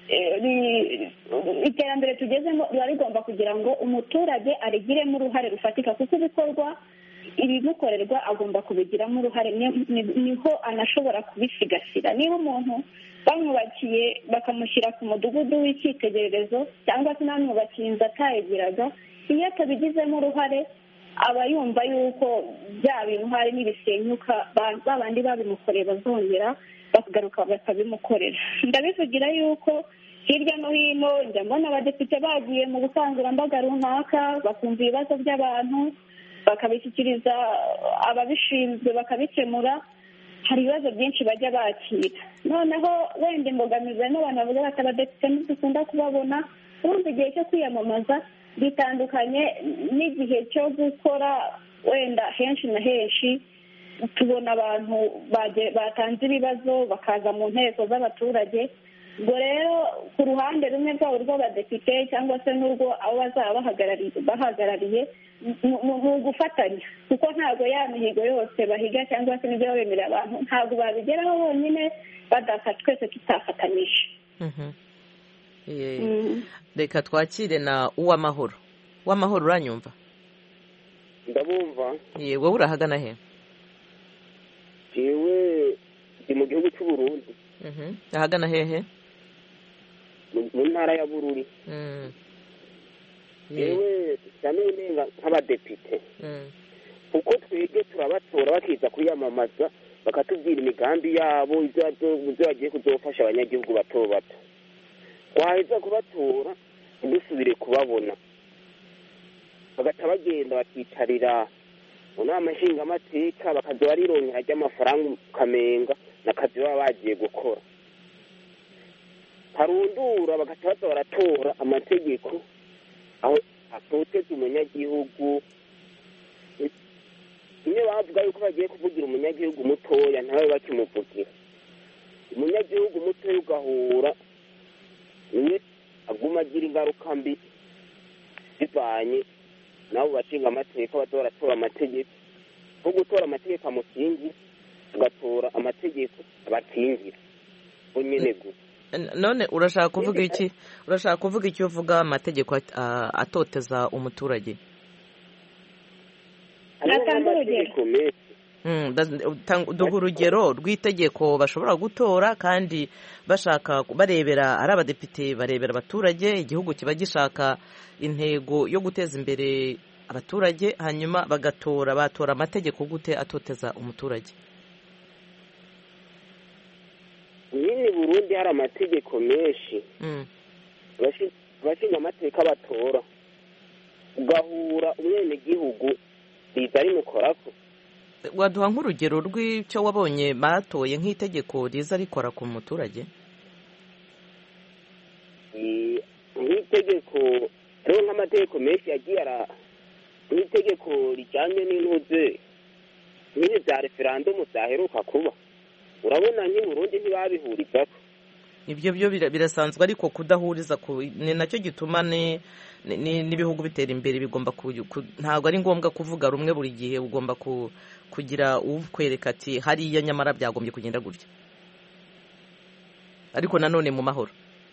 iterambere tugezemo riba rigomba kugira ngo umuturage arigiremo uruhare rufatika, kuko ibikorwa ibimukorerwa agomba kubigiramo uruhare, niho anashobora kubisigasira. Niba umuntu bamwubakiye bakamushyira ku mudugudu w'icyitegererezo, cyangwa se n'amwubakiye inzu atayigiraga, iyo atabigizemo uruhare aba yumva yuko bya bintu hari n'ibisenyuka, babandi babimukoreye bazongera bakagaruka bakabimukorera. Ndabivugira yuko hirya no hino njya mbona abadepite bagiye mu bukangurambaga runaka, bakumva ibibazo by'abantu bakabishyikiriza ababishinzwe bakabikemura. Hari ibibazo byinshi bajya bakira. Noneho wenda imbogamizi n'abantu bavuga bati abadepite ntidukunda kubabona, urumva igihe cyo kwiyamamaza bitandukanye n'igihe cyo gukora. Wenda henshi na henshi tubona abantu batanze ibibazo bakaza mu nteko z'abaturage, ubwo rero ku ruhande rumwe rwabo rw'abadepite cyangwa se n'urwo abo bazaba bahagarariye mu gufatanya, kuko ntabwo ya mihigo yose bahiga cyangwa se n'ibyo bemerera abantu ntabwo babigeraho bonyine badafata, twese tutafatanyije. Reka twakire na Uwamahoro. Uwamahoro, uranyumva? Ndabumva. Wowe urahagana he? Jewe ndi mu gihugu cy'u Burundi. Ahagana hehe? Mu ntara ya Bururi. Yewe cyane nk'abadepite, kuko twebwe turabatora bakiza kwiyamamaza bakatubwira imigambi yabo ibyo bagiye kuzofasha abanyagihugu bato bato. Twaheza kubatora dusubire kubabona bagaca bagenda bakicarira mu nama nshingamateka bakaza barironkera ry'amafaranga ukamenga n'akazi baba bagiye gukora, harundura bagaca baza baratora amategeko aho atoteza umunyagihugu. Iyo bavuga yuko bagiye kuvugira umunyagihugu mutoya ntawe bakimuvugira, umunyagihugu mutoya ugahura niwe aguma agira ingaruka mbi bivanye nabo bashinga amateka baza baratora amategeko. Nko gutora amategeko amukingira tugatora amategeko abakingira bo nyene gusa. None urashaka kuvuga iki? Urashaka kuvuga iki uvuga amategeko atoteza umuturage? Duha urugero rw'itegeko bashobora gutora kandi bashaka barebera, ari abadepite barebera abaturage, igihugu kiba gishaka intego yo guteza imbere abaturage, hanyuma bagatora batora amategeko gute atoteza umuturage? Nyine Burundi hari amategeko menshi abashinga amateka batora, ugahura umwenegihugu riza rimukorako. Waduha nk'urugero rw'icyo wabonye batoye nk'itegeko riza rikora ku muturage? Nk'itegeko rero nk'amategeko menshi yagiye ara nk'itegeko rijyanye n'intuze nyine bya referandumu byaheruka kuba, urabona nk'i Burundi ntibabihurizako. Ibyo byo birasanzwe, ariko kudahuriza ni nacyo gituma n'ibihugu bitera imbere. Bigomba ntabwo ari ngombwa kuvuga rumwe buri gihe, ugomba kugira ukwereka ati hariya nyamara byagombye kugenda gutya, ariko nanone mu mahoro.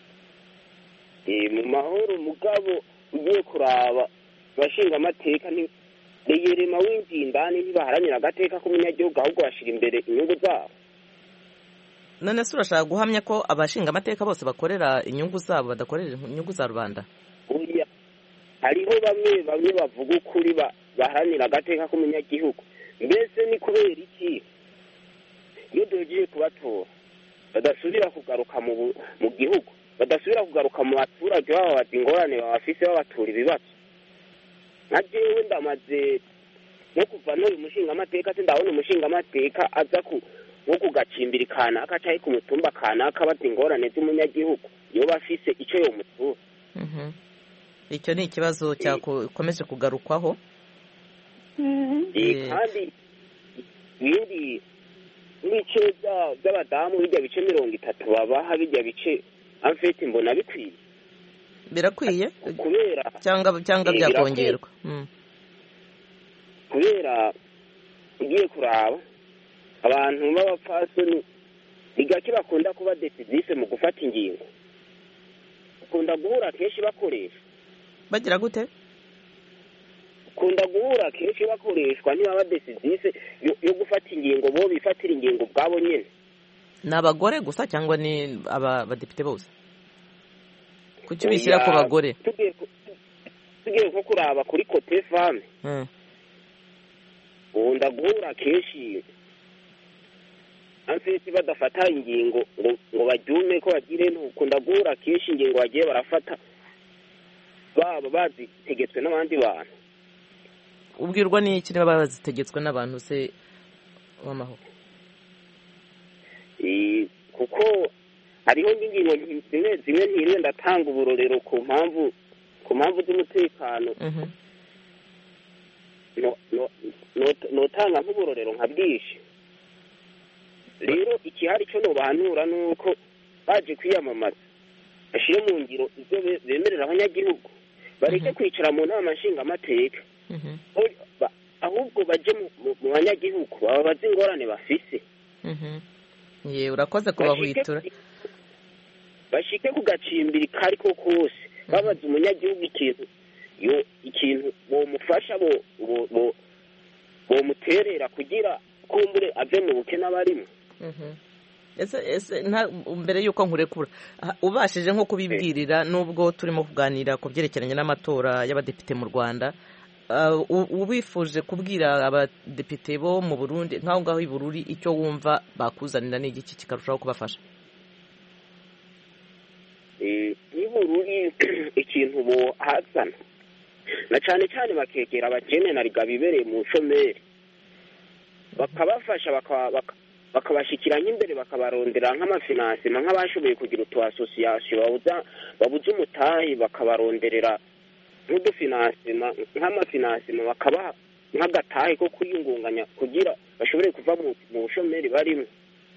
mu mahoro mugabo ugiye kuraba bashinga amateka ntiyerema winjiye indani ntibaharanira agateka k'umunyagihugu, ahubwo bashira imbere inyungu zabo. None se urashaka guhamya ko abashinga amateka bose bakorera inyungu zabo badakorera inyungu za rubanda? Oya, hariho bamwe bamwe bavuga ukuri baharanira agateka k'umunyagihugu. Mbese ni kubera iki iyo dugiye kubatora badasubira kugaruka mu gihugu, badasubira kugaruka mu baturage babo bati ingorane babafise babatura ibibazo? nka jewe ndamaze no kuva n'uyu mushinga amateka ndabona umushinga amateka aza ku nko kugacimbira kanaka cyangwa ku mutumba kanaka bati ingorane z'umunyagihugu iyo bafise icyo yo mutura. Icyo ni ikibazo cyakomeje kugarukwaho. Kandi ibindi ibice by'abadamu bijya bice mirongo itatu babaha bijya bice amfete mbona bikwiye. Birakwiye kubera cyangwa cyangwa byakongerwa? Kubera ugiye kuraba abantu b'abapfasoni igake bakunda kuba decisive mu gufata ingingo, ukunda guhura kenshi bakoresha bagira gute ukunda guhura kenshi bakoreshwa ntibaba decisive yo gufata ingingo, bo bifatira ingingo bwabo nyene. Ni abagore gusa cyangwa ni abadepite bose? Kuki bishyira ku bagore? Tugiye nko kuraba kuri kote femme ukunda guhura kenshi amfite badafata ingingo ngo bajume ko bagire ntukunda guhura kenshi ingingo bagiye barafata baba bazitegetswe n'abandi bantu. Ubwirwa n'iki niba bazitegetswe n'abantu se w'amahoro? Kuko hariho n'ingingo zimwe zimwe ntiriwe ndatanga uburorero ku mpamvu ku mpamvu z'umutekano. notanga nk'uburorero nka bwinshi. Rero ikihari cyo nobanura nuko baje kwiyamamaza bashyire mu ngiro ibyo bemerera abanyagihugu bareke kwicara mu nama nshingamateka ahubwo baje mu banyagihugu bababaze ingorane bafise yewe urakoze kubahwitura bashike ku gacimbiri kari ko kose babaza umunyagihugu ikintu yo ikintu bomufasha bo bo bomuterera kugira kumbure ave mu bukene abarimo ese ese mbere yuko nkurekura ubashije nko kubibwirira nubwo turimo kuganira ku byerekeranye n'amatora y'abadepite mu Rwanda ubifuje kubwira abadepite bo mu Burundi nk'aho ngaho i Bururi icyo wumva bakuzanira n'igiki kikarushaho kubafasha i Bururi ikintu bo hazana na cyane cyane bakegera abakene na riga bibereye mu nshomeri bakabafasha bakabashikiranya imbere bakabarondera nk'amafinansima nk'abashoboye kugira utu association babuza babuze umutahi bakabaronderera nk'udufinansima nk'amafinansima bakabaha nk'agatahi ko kwiyungunganya kugira bashobore kuva mu bushomeri barimo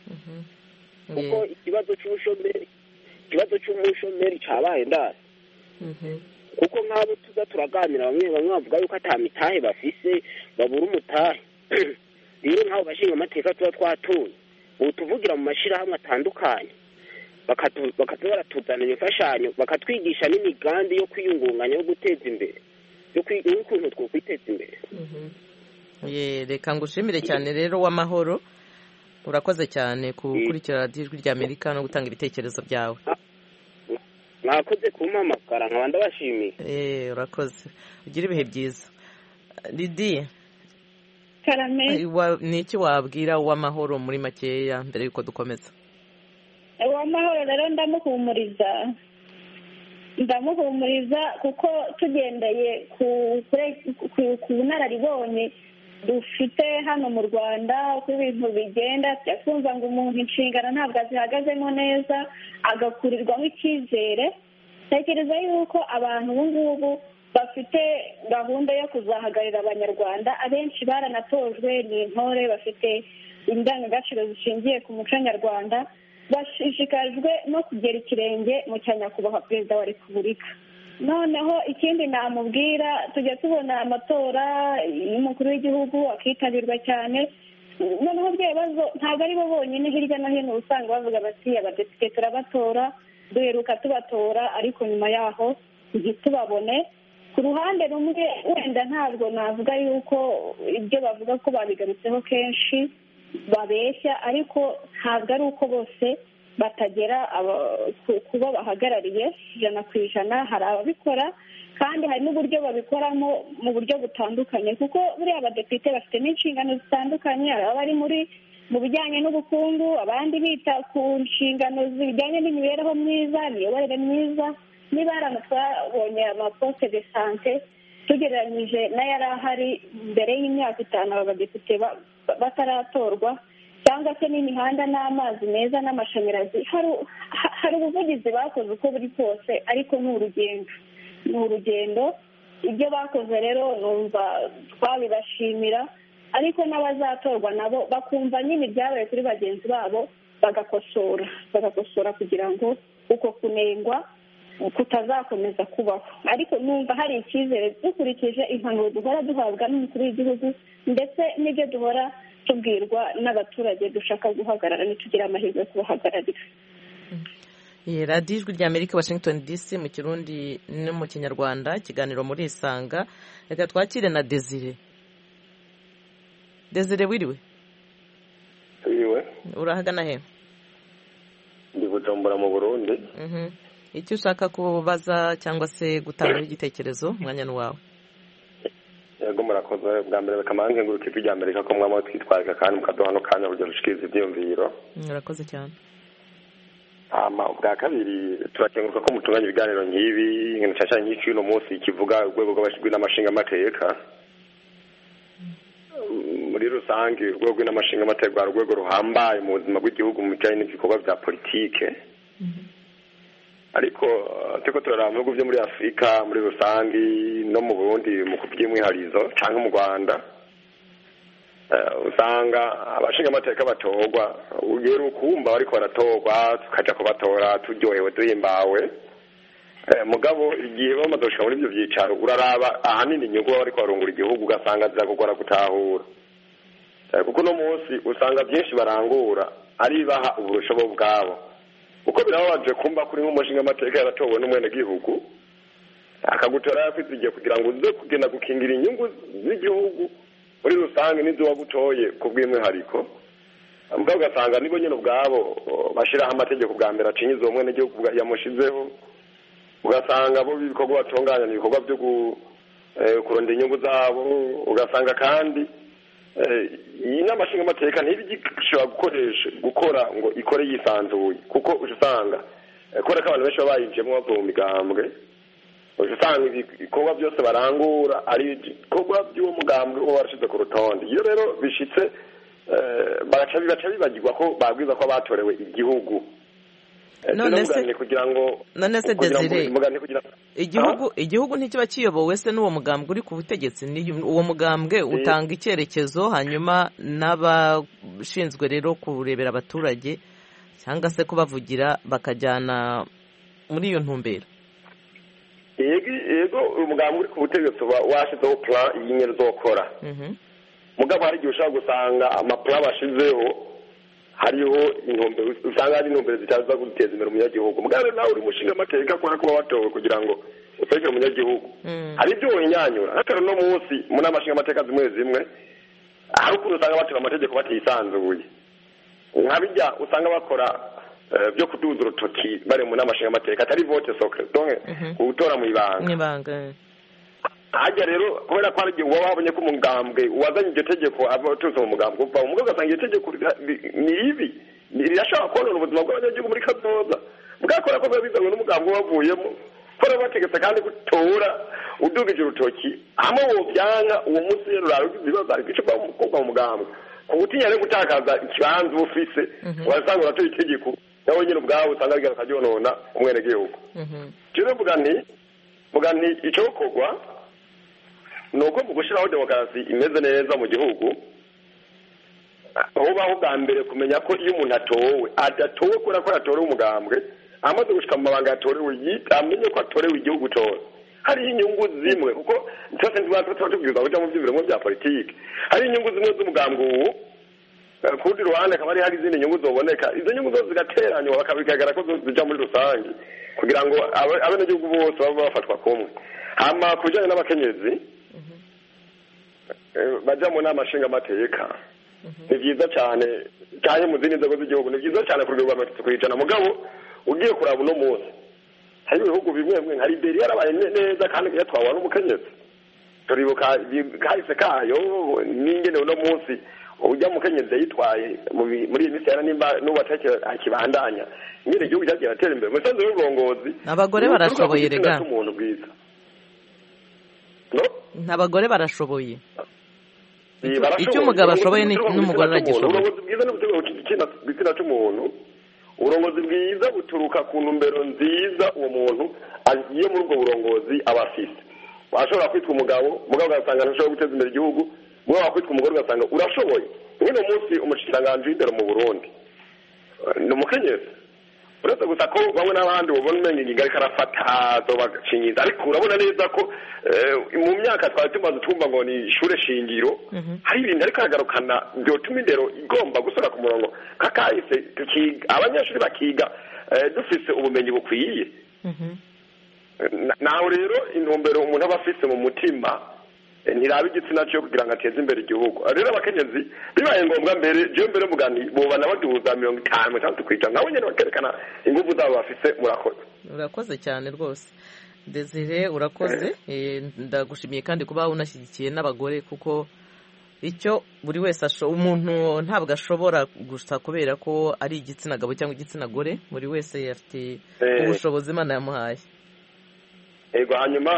kuko ikibazo cy'ubushomeri ikibazo cy'umushomeri cyabaye ndasi kuko nk'abo tuza turaganira bamwe bamwe bavuga yuko atamitahe bafise babura umutahe rero nk'abo bashinga amateka tuba twatuye ubu tuvugira mu mashyirahamwe atandukanye bakatuba baratuzanira imfashanyo bakatwigisha n'imigambi yo kwiyungunganya yo guteza imbere y'ukuntu twokwiteza imbere reka ngushimire cyane rero w'amahoro urakoze cyane gukurikira radiyo ijwi ry'Amerika no gutanga ibitekerezo byawe mwakoze kumpamagara nkaba ndabashimiye eh urakoze ugira ibihe byiza Lydie karame ni iki wabwira uw'amahoro muri makeya mbere yuko dukomeza uw'amahoro rero ndamuhumuriza ndamuhumuriza kuko tugendeye ku ku bunararibonye dufite hano mu Rwanda uko ibintu bigenda twumva ngo umuntu inshingano ntabwo azihagazemo neza agakurirwaho icyizere tekereza yuko abantu ubu ngubu bafite gahunda yo kuzahagararira abanyarwanda abenshi baranatojwe ni intore bafite indangagaciro zishingiye ku muco nyarwanda bashishikajwe no kugera ikirenge mu cya nyakubahwa perezida wa repubulika noneho ikindi namubwira tujya tubona amatora y'umukuru w'igihugu akitabirwa cyane noneho ibyo bibazo ntabwo ari bo bonyine hirya no hino usanga bavuga bati abadepite turabatora duheruka tubatora ariko nyuma yaho ntitubabone ku ruhande rumwe wenda ntabwo navuga yuko ibyo bavuga ko babigarutseho kenshi babeshya ariko ntabwo ari uko bose batagera kuba bahagarariye ijana ku ijana hari ababikora kandi hari n'uburyo babikoramo mu buryo butandukanye kuko buriya abadepite bafite n'inshingano zitandukanye hari abari muri mu bijyanye n'ubukungu abandi bita ku nshingano zijyanye n'imibereho myiza imiyoborere myiza niba hari ahantu twabonye amaposite de sante tugereranyije n'ayari ahari mbere y'imyaka itanu aba badepite bataratorwa cyangwa se n'imihanda n'amazi meza n'amashanyarazi hari ubuvugizi bakoze uko buri kose ariko ni urugendo ni urugendo ibyo bakoze rero numva twabibashimira ariko n'abazatorwa nabo bakumva nyine ibyabaye kuri bagenzi babo bagakosora bagakosora kugira ngo uko kunengwa kutazakomeza kubaho ariko numva hari icyizere dukurikije impanuro duhora duhabwa n'umukuru w'igihugu ndetse n'ibyo duhora tubwirwa n'abaturage dushaka guhagarara ntitugire amahirwe yo kubahagararira radiyo ijwi ry'Amerika Washington D C mu kirundi no mu kinyarwanda ikiganiro muri isanga reka twakire na Desire Desire wiriwe wiriwe urahagana he ndi Bujumbura mu Burundi icyo ushaka kubaza cyangwa se gutanga igitekerezo umwanya ni wawe yego murakoze bwa mbere bakamange nguruka ijwi ry'Amerika ko mwama twitwarika kandi mukaduha no kanya buryo rushikiriza ibyiyumviro murakoze cyane ama bwa kabiri turakenguruka ko mutunganya ibiganiro nk'ibi nk'intu cyashanye nk'icyo uno munsi kivuga urwego rw'abashingwe n'amashinga amateka muri rusange urwego n'amashinga amateka rwa rwego ruhambaye mu buzima bw'igihugu mu bijyanye n'ibikorwa bya politike ariko turiko turaraba mu bihugu byo muri Afurika muri rusange no mu Burundi mu by'umwiharizo cyangwa mu Rwanda usanga abashinga amateka batorwa ugera ukumva bariko baratorwa tukaja kubatora turyohewe duhimbawe mugabo igihe bamaze gushika muri ivyo vyicaro uraraba ahanini inyungu baba bariko barungura igihugu ugasanga ziragugora gutahura kuko uno munsi usanga byinshi barangura ari baha uburusho bo bwabo uko birababaje kumva kuri nk'umushinga amateka yaratowe n'umwenegihugu akagutora yafite igihe kugira ngo uze kugenda gukingira inyungu z'igihugu muri rusange n'ibyo wagutoye ku bw'umwihariko mbwa ugasanga nibo nyine ubwabo bashyiraho amategeko bwa mbere acinyiza uwo mwenegihugu yamushizeho ugasanga bo ibikorwa batunganya ni ibikorwa byo kurondera inyungu zabo ugasanga kandi iyi nama nshingamateka ntibigishobora gukoresha gukora ngo ikore yisanzuye kuko usanga kubera ko abantu benshi baba bayinjiyemo bava mu migambwe usanga ibikorwa byose barangura ari ibikorwa by'uwo mugambwe uba warashyize ku rutonde iyo rero bishitse baca bibagirwa ko babwiza ko batorewe igihugu none se kugira ngo none se Desire igihugu igihugu ntikiba kiyobowe se n'uwo mugambwe uri ku butegetsi uwo mugambwe utanga icyerekezo hanyuma n'abashinzwe rero kurebera abaturage cyangwa se kubavugira bakajyana muri iyo ntumbero yego umugambwe uri ku butegetsi washyizeho plan y'ingene uzokora mugabo hari igihe ushobora gusanga amaplan bashizeho hariho intumbero usanga hari intumbero zitaza guteza imbere umunyagihugu mugabo nawe uri mushinga amateka akora kuba watowe kugira ngo usekere umunyagihugu hari ibyo winyanyura hatari no munsi mu nama nshinga amateka zimwe zimwe hari ukuntu usanga batora amategeko batisanzuye nka bijya usanga bakora byo kuduza urutoki bari mu nama nshinga amateka atari vote secret donc gutora mu ibanga hajya rero kubera ko hari igihe uba wabonye ko umugambwe wazanye iryo tegeko aba aturutse mu mugambwe uva umugabo ugasanga iryo tegeko ni ibi rirashobora konona ubuzima bw'abanyagihugu muri kazoza bwakora ko biba bizanwe n'umugambwe wavuyemo kubera bategetse kandi gutora udugije urutoki hamwe uwo byanga uwo munsi rero urarugize ibibazo ariko icyo kuva mu mugambwe ku gutinya rero gutakaza ikibanza uba ufise wasanga uratora itegeko nawe nyine ubwawe usanga rigaruka ryonona umwenegihugu rero mvuga nti mvuga nti icyo gukorwa ni uko mu gushyiraho demokarasi imeze neza mu gihugu hubaho bwa mbere kumenya ko iyo umuntu atowe adatowe kubera ko yatorewe umugambwe amaze gushyika mu mabanga yatorewe amenye ko atorewe igihugu cyose hariho inyungu zimwe kuko cyose tuba tubwiriza kujya mu by'ibirimo bya politiki hari inyungu zimwe z'umugambwe ubu ku rundi ruhande hakaba hari izindi nyungu zoboneka izo nyungu zose zigateranywa bakabigaragara ko zijya muri rusange kugira ngo abenegihugu bose baba bafatwa kumwe hama ku bijyanye n'abakenyezi bajya mu nama nshingamateka ni byiza cyane cyane mu zindi nzego z'igihugu ni byiza cyane ku rwego rwa mirongo itatu mugabo ugiye kuraba uno munsi hari ibihugu bimwe bimwe nka Liberia yarabaye neza kandi yatwawe n'umukenyezi turibuka kahise kayo n'ingene uno munsi ujya mukenyezi yitwaye muri iyi minsi nimba n'ubu akibandanya nyine igihugu cyagiye atera imbere umusanzu w'uburongozi abagore barashoboye rega umuntu bwiza n'abagore barashoboye icyo umugabo ashoboye n'umugore aragishoboye uburongozi bwiza n'igitsina cy'umuntu uburongozi bwiza buturuka ku ntumbero nziza uwo muntu agiye muri ubwo burongozi aba afite washobora kwitwa umugabo umugabo ugasanga ntashobora guteza imbere igihugu umugabo wakwitwa umugore ugasanga urashoboye nk'uno munsi umushikiranganji w'indero mu Burundi ni umukenyezi uretse gusa ko bamwe n'abandi babona umenga ingingo ariko arafata zobacinyiza ariko urabona neza ko mu myaka twari tumaze twumva ngo ni ishure shingiro hari ibintu ariko aragarukana byotuma indero igomba gusura ku murongo kakahise abanyeshuri bakiga dufise ubumenyi bukwiye naho rero intumbero umuntu aba afise mu mutima ntiraba igitsina cyo kugira ngo ateze imbere igihugu rero abakenyezi bibaye ngombwa mbere jewe mbere mvuga nti bobana baduza mirongo itanu itandatu kw'ijana nabo nyene bakerekana ingufu zabo bafise murakoze urakoze cyane rwose Desire urakoze ndagushimiye kandi kuba unashyigikiye n'abagore kuko icyo buri wese umuntu ntabwo ashobora gusa kubera ko ari igitsina gabo cyangwa igitsina gore buri wese afite ubushobozi Imana yamuhaye ego hanyuma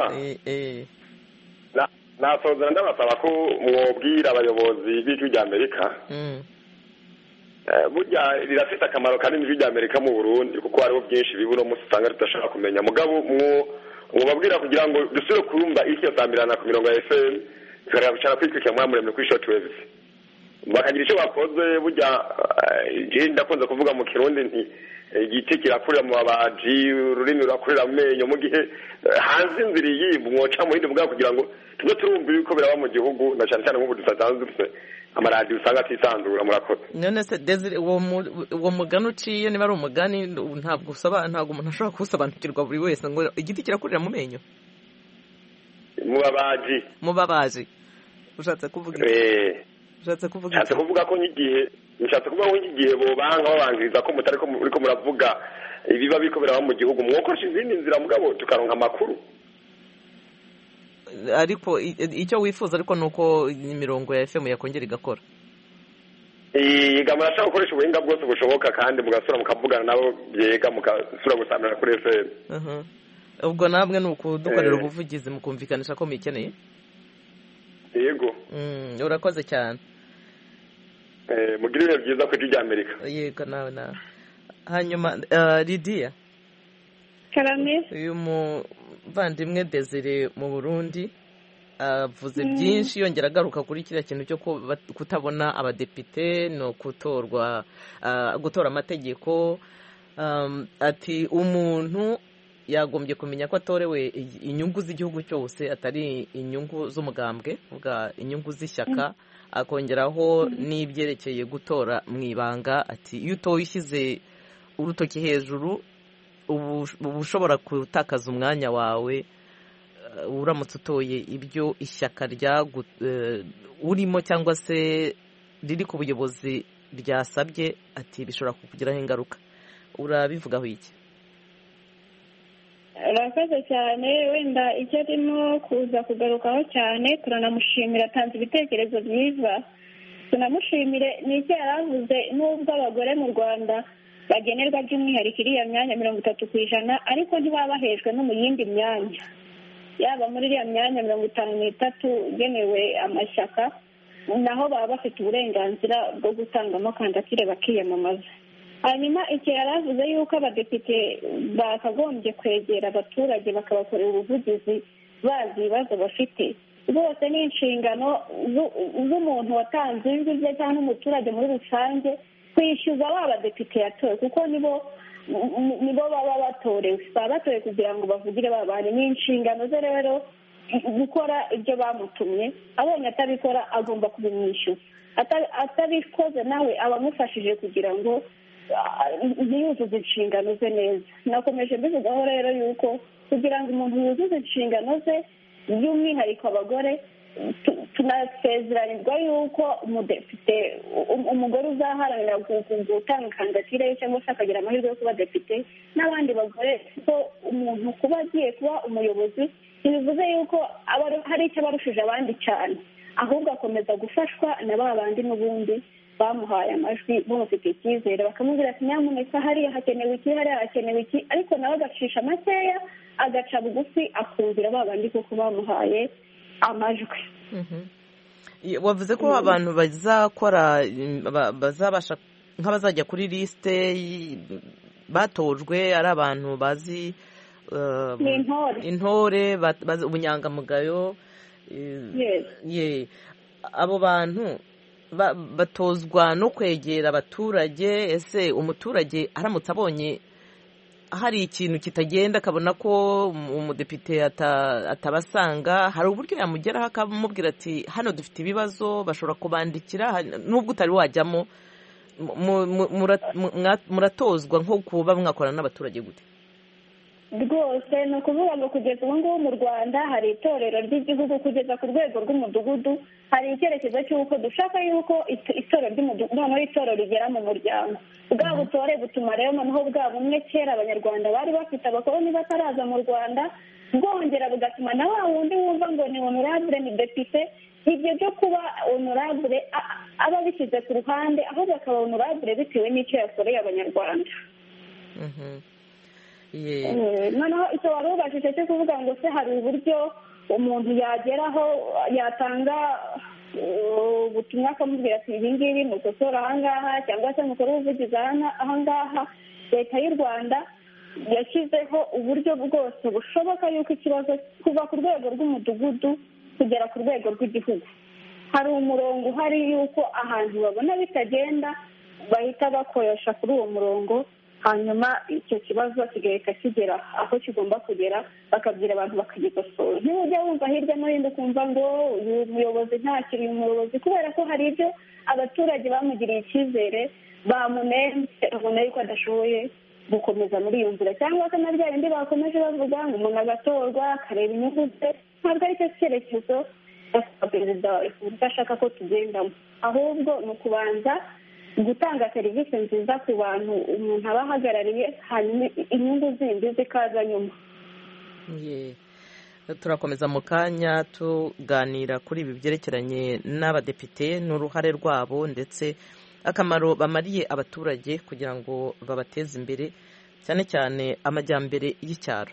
nasozera ndabasaba ko mwobwira abayobozi b'ijwi rya Amerika burya rirafite akamaro kanini ijwi rya Amerika mu Burundi kuko hariho byinshi bibuno munsi usanga tudashaka kumenya mugabo mwobabwira kugira ngo dusubire kurumva icyo samirana ku mirongo ya F M tukareba kwikurikira mwamuremye kuri short waves bakagira icyo bakoze burya ndakunze kuvuga mu kirundi nti igiti kirakurira mu babaji ururimi rurakurira mu menyo mu gihe hanze inzira iyi mwoca mu yindi mugabo kugira ngo tujye turumva ibiko biraba mu gihugu na cyane cyane nk'ubu dusanzwe dufite amaradiyo usanga atisanzura murakoze. none se Desire uwo mugani uciye niba ari umugani ntabwo usaba ntabwo umuntu ashobora kuwusobanukirwa buri wese ngo igiti kirakurira mu menyo mu babaji mu babaji ushatse kuvuga eh ushatse kuvuga ushatse kuvuga ko nk'igihe ushatse kuvuga ko nk'igihe bobanga babangiriza ko mutari ko muriko muravuga ibiba biko biraba mu gihugu mwokoresha izindi nzira mugabo tukaronka amakuru. Ariko icyo wifuza ariko nuko imirongo ya F M yakongera igakora. Eh gamara gukoresha ubuhinga bwose bushoboka kandi mugasura mukavugana nabo byega mukasura gusamira kuri F M. Mhm. Ubwo namwe nuko dukorera ubuvugizi mukumvikanisha ko mikeneye. Yego. Mm urakoze cyane. Eh mugirire byiza ku rya Amerika. Yego nawe nawe. Hanyuma uh, Lydia. Karame. Uyu muvandimwe Desire mu Burundi avuze uh, byinshi yongera agaruka kuri kiriya kintu cyo kutabona abadepite no gutorwa uh, gutora amategeko um, ati umuntu yagombye kumenya ko atorewe inyungu z'igihugu cyose atari inyungu z'umugambwe uvuga inyungu z'ishyaka akongeraho n'ibyerekeye gutora mu ibanga ati iyo utoye ushyize urutoki hejuru ubu ushobora gutakaza umwanya wawe uramutse utoye ibyo ishyaka rya urimo cyangwa se riri ku buyobozi ryasabye ati bishobora kukugiraho ingaruka urabivugaho iki? Urakoze cyane wenda icyo arimo kuza kugarukaho cyane turanamushimira atanze ibitekerezo byiza tunamushimire n'icyo yaravuze n'ubwo abagore mu Rwanda bagenerwa by'umwihariko iriya myanya mirongo itatu ku ijana ariko ntibaba bahejwe no mu yindi myanya yaba muri iriya myanya mirongo itanu n'itatu igenewe amashyaka naho baba bafite uburenganzira bwo gutangamo kandidatire bakiyamamaza. Hanyuma icyo yaravuze yuko abadepite bakagombye kwegera abaturage bakabakorera ubuvugizi bazi ibibazo bafite rwose ni inshingano z'umuntu watanze ijwi rye cyangwa umuturage muri rusange kwishyuza ba badepite yatowe kuko nibo nibo baba batorewe baba batorewe kugira ngo bavugire babane. Ni inshingano ze rero gukora ibyo bamutumye abonye atabikora agomba kubimwishyuza atabikoze nawe abamufashije kugira ngo ntiyuzuze inshingano ze neza. Nakomeje mbivugaho rero yuko kugira ngo umuntu yuzuze inshingano ze by'umwihariko abagore tunasezeranirwa yuko umudepite umugore uzaharanira gutanga kandidatire ye cyangwa se akagira amahirwe yo kuba depite n'abandi bagore ko umuntu kuba agiye kuba umuyobozi ntibivuze yuko hari icyo abarushije abandi cyane ahubwo akomeza gufashwa na ba bandi n'ubundi bamuhaye amajwi bamufite icyizere bakamubwira ati nyamuneka hariya hakenewe iki hariya hakenewe iki ariko nawe agacisha makeya agaca bugufi akumvira ba bandi kuko bamuhaye amajwi. Wavuze ko abantu bazakora bazabasha nk'abazajya kuri lisite batojwe ari abantu bazi intore ubunyangamugayo abo bantu batozwa no kwegera abaturage. Ese umuturage aramutse abonye hari ikintu kitagenda akabona ko umudepite atabasanga hari uburyo yamugeraho akamubwira ati hano dufite ibibazo bashobora kubandikira nubwo utari wajyamo muratozwa nko kuba mwakorana n'abaturage gute? Rwose ni ukuvuga ngo kugeza ubu ngubu mu Rwanda hari itorero ry'igihugu kugeza ku rwego rw'umudugudu hari icyerekezo cy'uko dushaka yuko itorero ry'umudugudu noneho itorero rigera mu muryango bwa butore butuma rero noneho bwa bumwe kera abanyarwanda bari bafite abakoloni bataraza mu Rwanda bwongera bugatuma na wa wundi wumva ngo ni honorable ni depite ibyo byo kuba honorable aba bishyize ku ruhande ahubwo akaba honorable bitewe n'icyo yakoreye abanyarwanda. Noneho icyo wari ubashije cyo kuvuga ngo se hari uburyo umuntu yageraho yatanga ubutumwa akamubwira ati ibi ngibi mukosora aha ngaha cyangwa se mukore ubuvugizi aha ngaha. Leta y'u Rwanda yashyizeho uburyo bwose bushoboka yuko ikibazo kuva ku rwego rw'umudugudu kugera ku rwego rw'igihugu hari umurongo uhari yuko ahantu babona bitagenda bahita bakoresha kuri uwo murongo, hanyuma icyo kibazo kigahita kigera aho kigomba kugera, bakabwira abantu bakagikosora. Niba ujya wumva hirya no hino ukumva ngo uyu muyobozi ntakiri umuyobozi, kubera ko hari ibyo abaturage bamugiriye icyizere bamunenze, babona yuko adashoboye gukomeza muri iyo nzira, cyangwa se na bya bindi bakomeje bavuga ngo umuntu agatorwa akareba inyungu ze, ntabwo ari cyo cyerekezo perezida wa repubulika ashaka ko tugendamo, ahubwo ni ukubanza gutanga serivisi nziza ku bantu umuntu aba ahagarariye, hanyuma inyungu zindi zikaza nyuma. turakomeza mu kanya tuganira kuri ibi byerekeranye n'abadepite n'uruhare rwabo ndetse akamaro bamariye abaturage kugira ngo babateze imbere, cyane cyane amajyambere y'icyaro.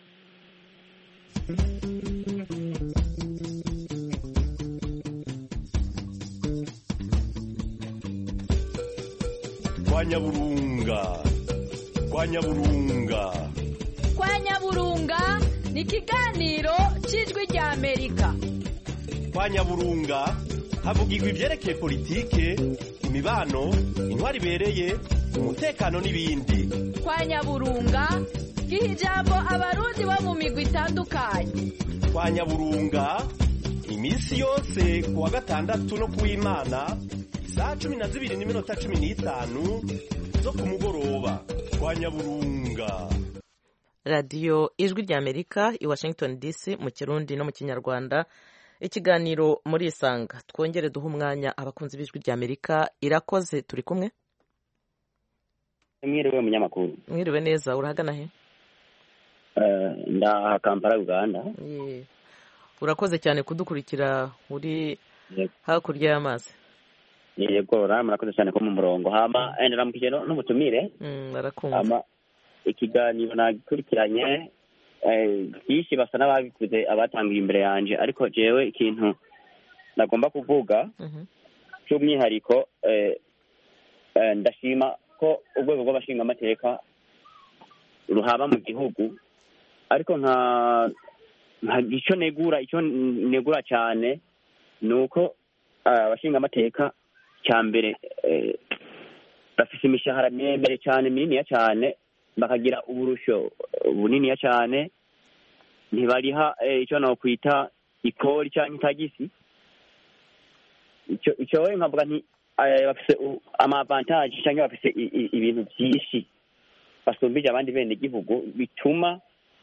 kwa Nyaburunga kwa Nyaburunga kwa Nyaburunga ni ikiganiro cy'ijwi rya Amerika. Kwa Nyaburunga havugirwa ibyerekeye politike, imibano, intwari ibereye, umutekano n'ibindi. Kwa Nyaburunga giha ijambo abarundi bo mu migwi itandukanye. Kwa Nyaburunga iminsi yose ku wa gatandatu no kuw'Imana saa cumi na zibiri n'iminota cumi n'itanu zo ku mugoroba. Kwa Nyaburunga. radiyo ijwi rya Amerika i Washington D C mu Kirundi no mu Kinyarwanda. Ikiganiro muri Isanga, twongere duha umwanya abakunzi b'ijwi rya Amerika. Irakoze, turi kumwe. Mwiriwe munyamakuru. Mwiriwe neza, urahagana he? Uh, nda Kampala, Uganda. Yeah. Urakoze cyane kudukurikira uri yego hakurya y'amazi. Yego, murakoze cyane ko mu murongo. Hama endera mu kigero n'ubutumire. Mm, barakumva. Hama ikiganiro nagikurikiranye eh kishi basa n'ababikuze abatangiye imbere yanje, ariko jewe ikintu nagomba kuvuga mhm cy'umwihariko eh ndashima ko urwego rw'abashinga amateka ruhaba mu gihugu, ariko nka nka icyo negura icyo negura cyane nuko abashinga amateka cyambere bafise imishahara myemere cyane minini ya cyane, bakagira uburusho bunini ya cyane, ntibariha icyo no kwita ikori cyangwa itagisi. icyo icyo nkavuga nti bafise ama avantage cyangwa bafise ibintu byinshi basumbije abandi bene gihugu, bituma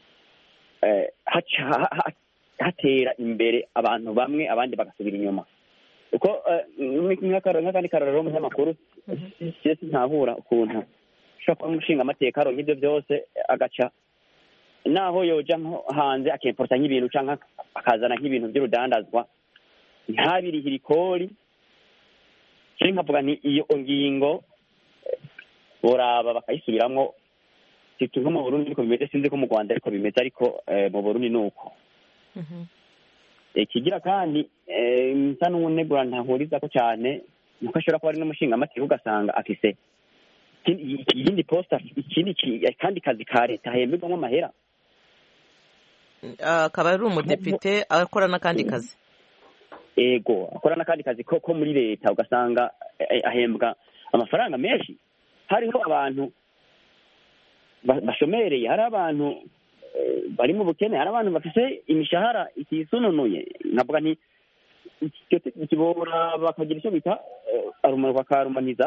hatera imbere abantu bamwe abandi bagasubira inyuma. Uko nk'akandi karorero mu makuru cyese ntahura ukuntu shaka umushinga amateka aronka ibyo byose agaca naho yoja hanze akemporta nk'ibintu canka akazana nk'ibintu by'urudandazwa ntabirihira ikori. Kiri nkavuga ni iyo ngingo boraba bakayisubiramwo, situ nko mu Burundi ariko bimeze, sinzi ko mu Rwanda ariko bimeze, ariko mu Burundi nuko ikigira kandi nsa n'unegura ntahuriza ko cyane nuko ashobora kuba ari n'umushinga amateka ugasanga afise ikindi posta ikindi kandi kazi ka leta hembegwamo amahera, akaba ari umudepite akora n'akandi kazi. Ego akora n'akandi kazi ko muri leta ugasanga ahembwa amafaranga menshi. Hariho abantu bashomereye, hari abantu bari mu bukene, hari abantu bafise imishahara itisununuye. Nkavuga nti kibora bakagira icyo bita arumurwa karumaniza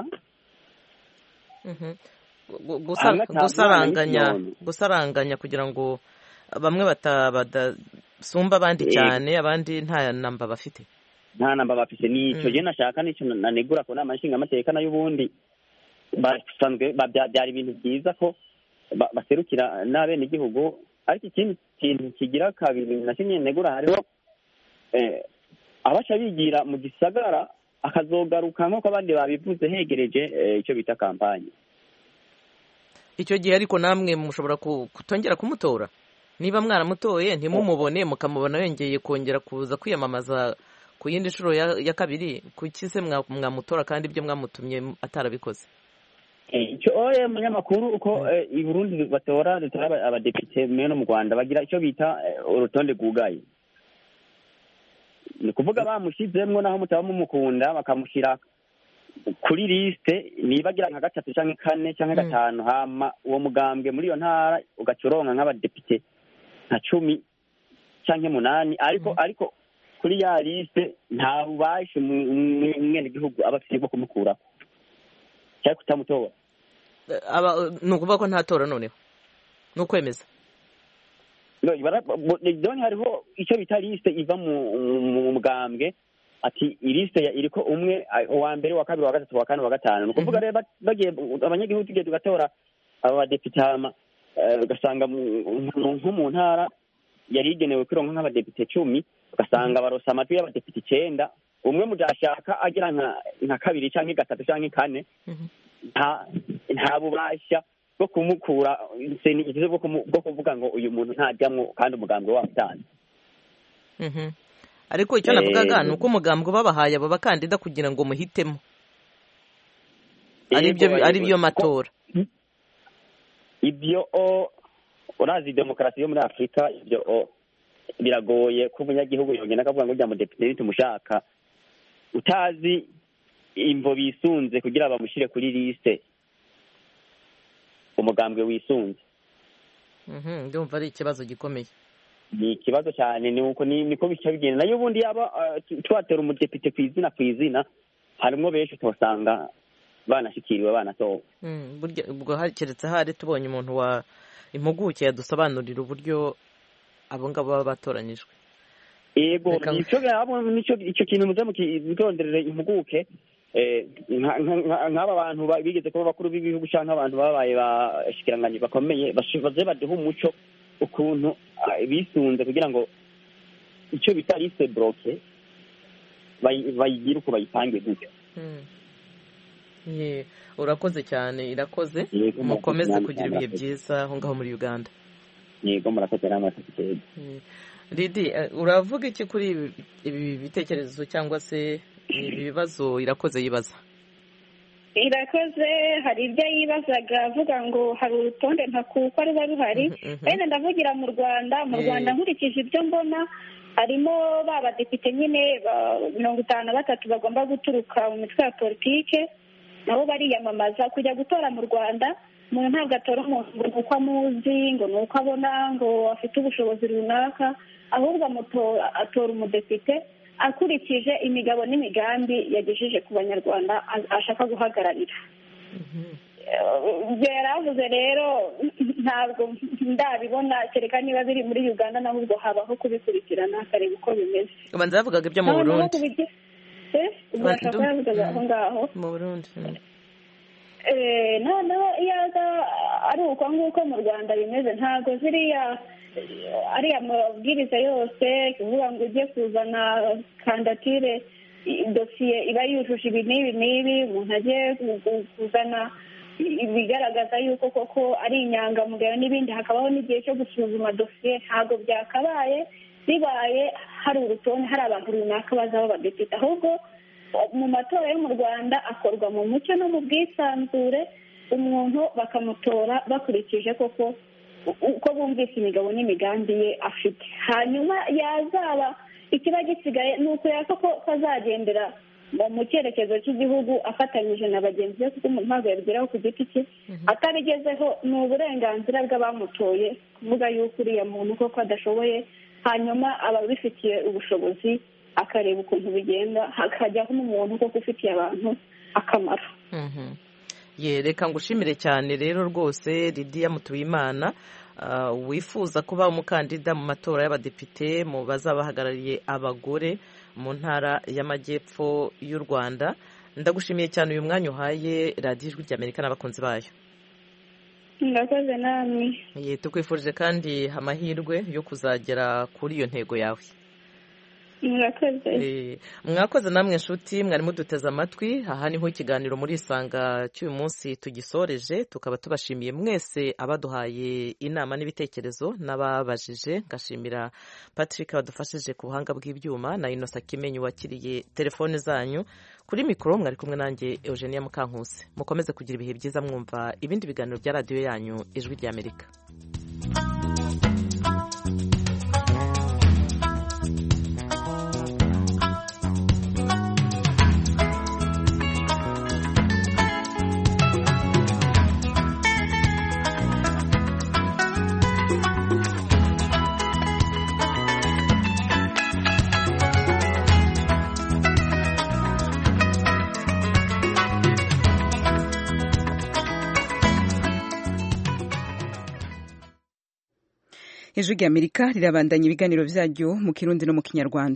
gusaranganya gusaranganya kugira ngo bamwe batasumba abandi cyane, abandi nta namba bafite nta namba bafite. Nicyo je nashaka, nicyo nanegura ko nama nshinga amateka n'ayubundi basanzwe byari ibintu byiza ko baserukira n'abene igihugu. Ariko ikindi kintu kigira kabiri nashimye negura, hariho abaca bigira mu gisagara akazogaruka nk'uko abandi babivuze hegereje icyo bita kampanye. Icyo gihe ariko namwe mushobora kutongera kumutora, niba mwaramutoye ntimumubone mukamubona yongeye kongera kuza kwiyamamaza ku yindi nshuro ya kabiri, kuki se mwamutora kandi ibyo mwamutumye atarabikoze? Icyo oye munyamakuru uko i Burundi batora batora abadepite mwe no mu Rwanda bagira icyo bita urutonde gugaye. ni kuvuga bamushyizemwo naho mutaba mumukunda bakamushyira kuri lisite nibagira nka gatatu cyangwa kane cyangwa gatanu hama uwo mugambwe muri iyo ntara ugacuronka nk'abadepite nka cumi cyangwa umunani ariko ariko kuri ya lisite nta bubasha mwene gihugu aba afite bwo kumukuraho cyangwa kutamutora. Ni ukuvuga ko ntatora noneho ni ukwemeza doni hariho icyo bita lisite iva mu mugambwe ati ilisite iriko umwe uwa mbere wa kabiri wa gatatu wa kane wa gatanu ni ukuvuga rero bagiye abanyagihugu tugiye tugatora aba badepite hama ugasanga nko mu ntara yari igenewe kwironka nk'abadepite cumi ugasanga barosa amajwi y'abadepite icyenda umwe mudashaka agira nka kabiri cyangwa gatatu cyangwa kane nta bubasha bwo kumukura bwo kuvuga ngo uyu muntu ntajyamwo kandi umugambwe wamutanze. Ariko icyo navugaga ni uko umugambwe babahaye abo bakandida kugira ngo muhitemo ari byo matora. Ibyo urazi demokarasi yo muri Afurika ibyo biragoye ko umunyagihugu yongera akavuga ngo ujya mu depite tumushaka utazi imvo bisunze kugira bamushyire kuri liste umugambwe wisunze. Ndumva ari ikibazo gikomeye. Ni ikibazo cyane ni uko niko bica bigenda nayo ubundi yaba twatera umudepite ku izina ku izina harimo benshi twasanga banashikiriwe banatowe. Ubwo keretse hari tubonye umuntu wa impuguke yadusobanurira uburyo abo ngabo baba batoranyijwe. Yego icyo kintu muze mukitonderere impuguke nk'aba bantu bigeze kuba bakuru b'ibihugu cyangwa abantu babaye bashikiranganye bakomeye baze baduha umuco ukuntu bisunze kugira ngo icyo bita liste bloquée bayigira uko bayipange gutyo. Urakoze cyane irakoze mukomeze kugira ibihe byiza aho ngaho muri Uganda. Yego murakoze namwe afite. Lidi uravuga iki kuri ibi bitekerezo cyangwa se ibibazo irakoze yibaza? Irakoze hari ibyo yibazaga avuga ngo hari urutonde ntakuko ruba ruhari wenda ndavugira mu Rwanda mu Rwanda nkurikije ibyo mbona harimo babadepite nyine mirongo itanu na batatu bagomba guturuka mu mitwe ya politike nabo bariyamamaza kujya gutora mu Rwanda. Umuntu ntabwo atora umuntu ngo nuko amuzi ngo nuko abona ngo afite ubushobozi runaka ahubwo atora umudepite akurikije imigabo n'imigambi yagejeje ku banyarwanda ashaka guhagararira. Yaravuze rero ntabwo ndabibona kereka niba biri muri Uganda nahubwo habaho kubikurikirana akareba uko bimeze. Ubanza bavugaga ibyo mu Burundi. Ubwo ashaka yavugaga aho ngaho mu Burundi. noneho iyo ari uko nguko mu Rwanda bimeze ntabwo ziriya ariya mabwiriza yose kuvuga ngo ujye kuzana kandidatire dosiye iba yujuje ibi n'ibi n'ibi umuntu agiye kuzana ibigaragaza yuko koko ari inyangamugayo n'ibindi hakabaho n'igihe cyo gusuzuma dosiye ntabwo byakabaye bibaye hari urutonde hari abantu runaka bazaba abadepite ahubwo mu matora yo mu Rwanda akorwa mu mucyo no mu bwisanzure umuntu bakamutora bakurikije koko uko bumvise imigabo n'imigambi ye afite hanyuma yazaba ikiba gisigaye ni uko ko kazagendera mu cyerekezo cy'igihugu afatanyije na bagenzi be kuko umuntu ntabwo yabigeraho ku giti cye atabigezeho ni uburenganzira bw'abamutoye kuvuga yuko uriya muntu koko adashoboye hanyuma ababifitiye ubushobozi akareba ukuntu bigenda hakajyaho n'umuntu koko ufitiye abantu akamaro. Reka ngushimire cyane rero rwose Lydia Mutuyimana wifuza kuba umukandida mu matora y'abadepite mu bazabahagarariye abagore mu ntara y'amajyepfo y'u Rwanda. Ndagushimiye cyane uyu mwanya uhaye radiyo ijwi ry'Amerika n'abakunzi bayo. Murakoze namwe. Tukwifurije kandi amahirwe yo kuzagera kuri iyo ntego yawe. murakoze mwakoze namwe nshuti mwari muduteze amatwi aha niho ikiganiro muri isanga cy'uyu munsi tugisoreje tukaba tubashimiye mwese abaduhaye inama n'ibitekerezo n'ababajije ngashimira Patrick wadufashije ku buhanga bw'ibyuma na Innocent Kimenyi wakiriye telefone zanyu kuri mikoro mwari kumwe nanjye Eugenia Mukankusi mukomeze kugira ibihe byiza mwumva ibindi biganiro bya radio yanyu ijwi ry'Amerika. ijwi ry'Amerika rirabandanya ibiganiro vyaryo mu Kirundi no mu Kinyarwanda.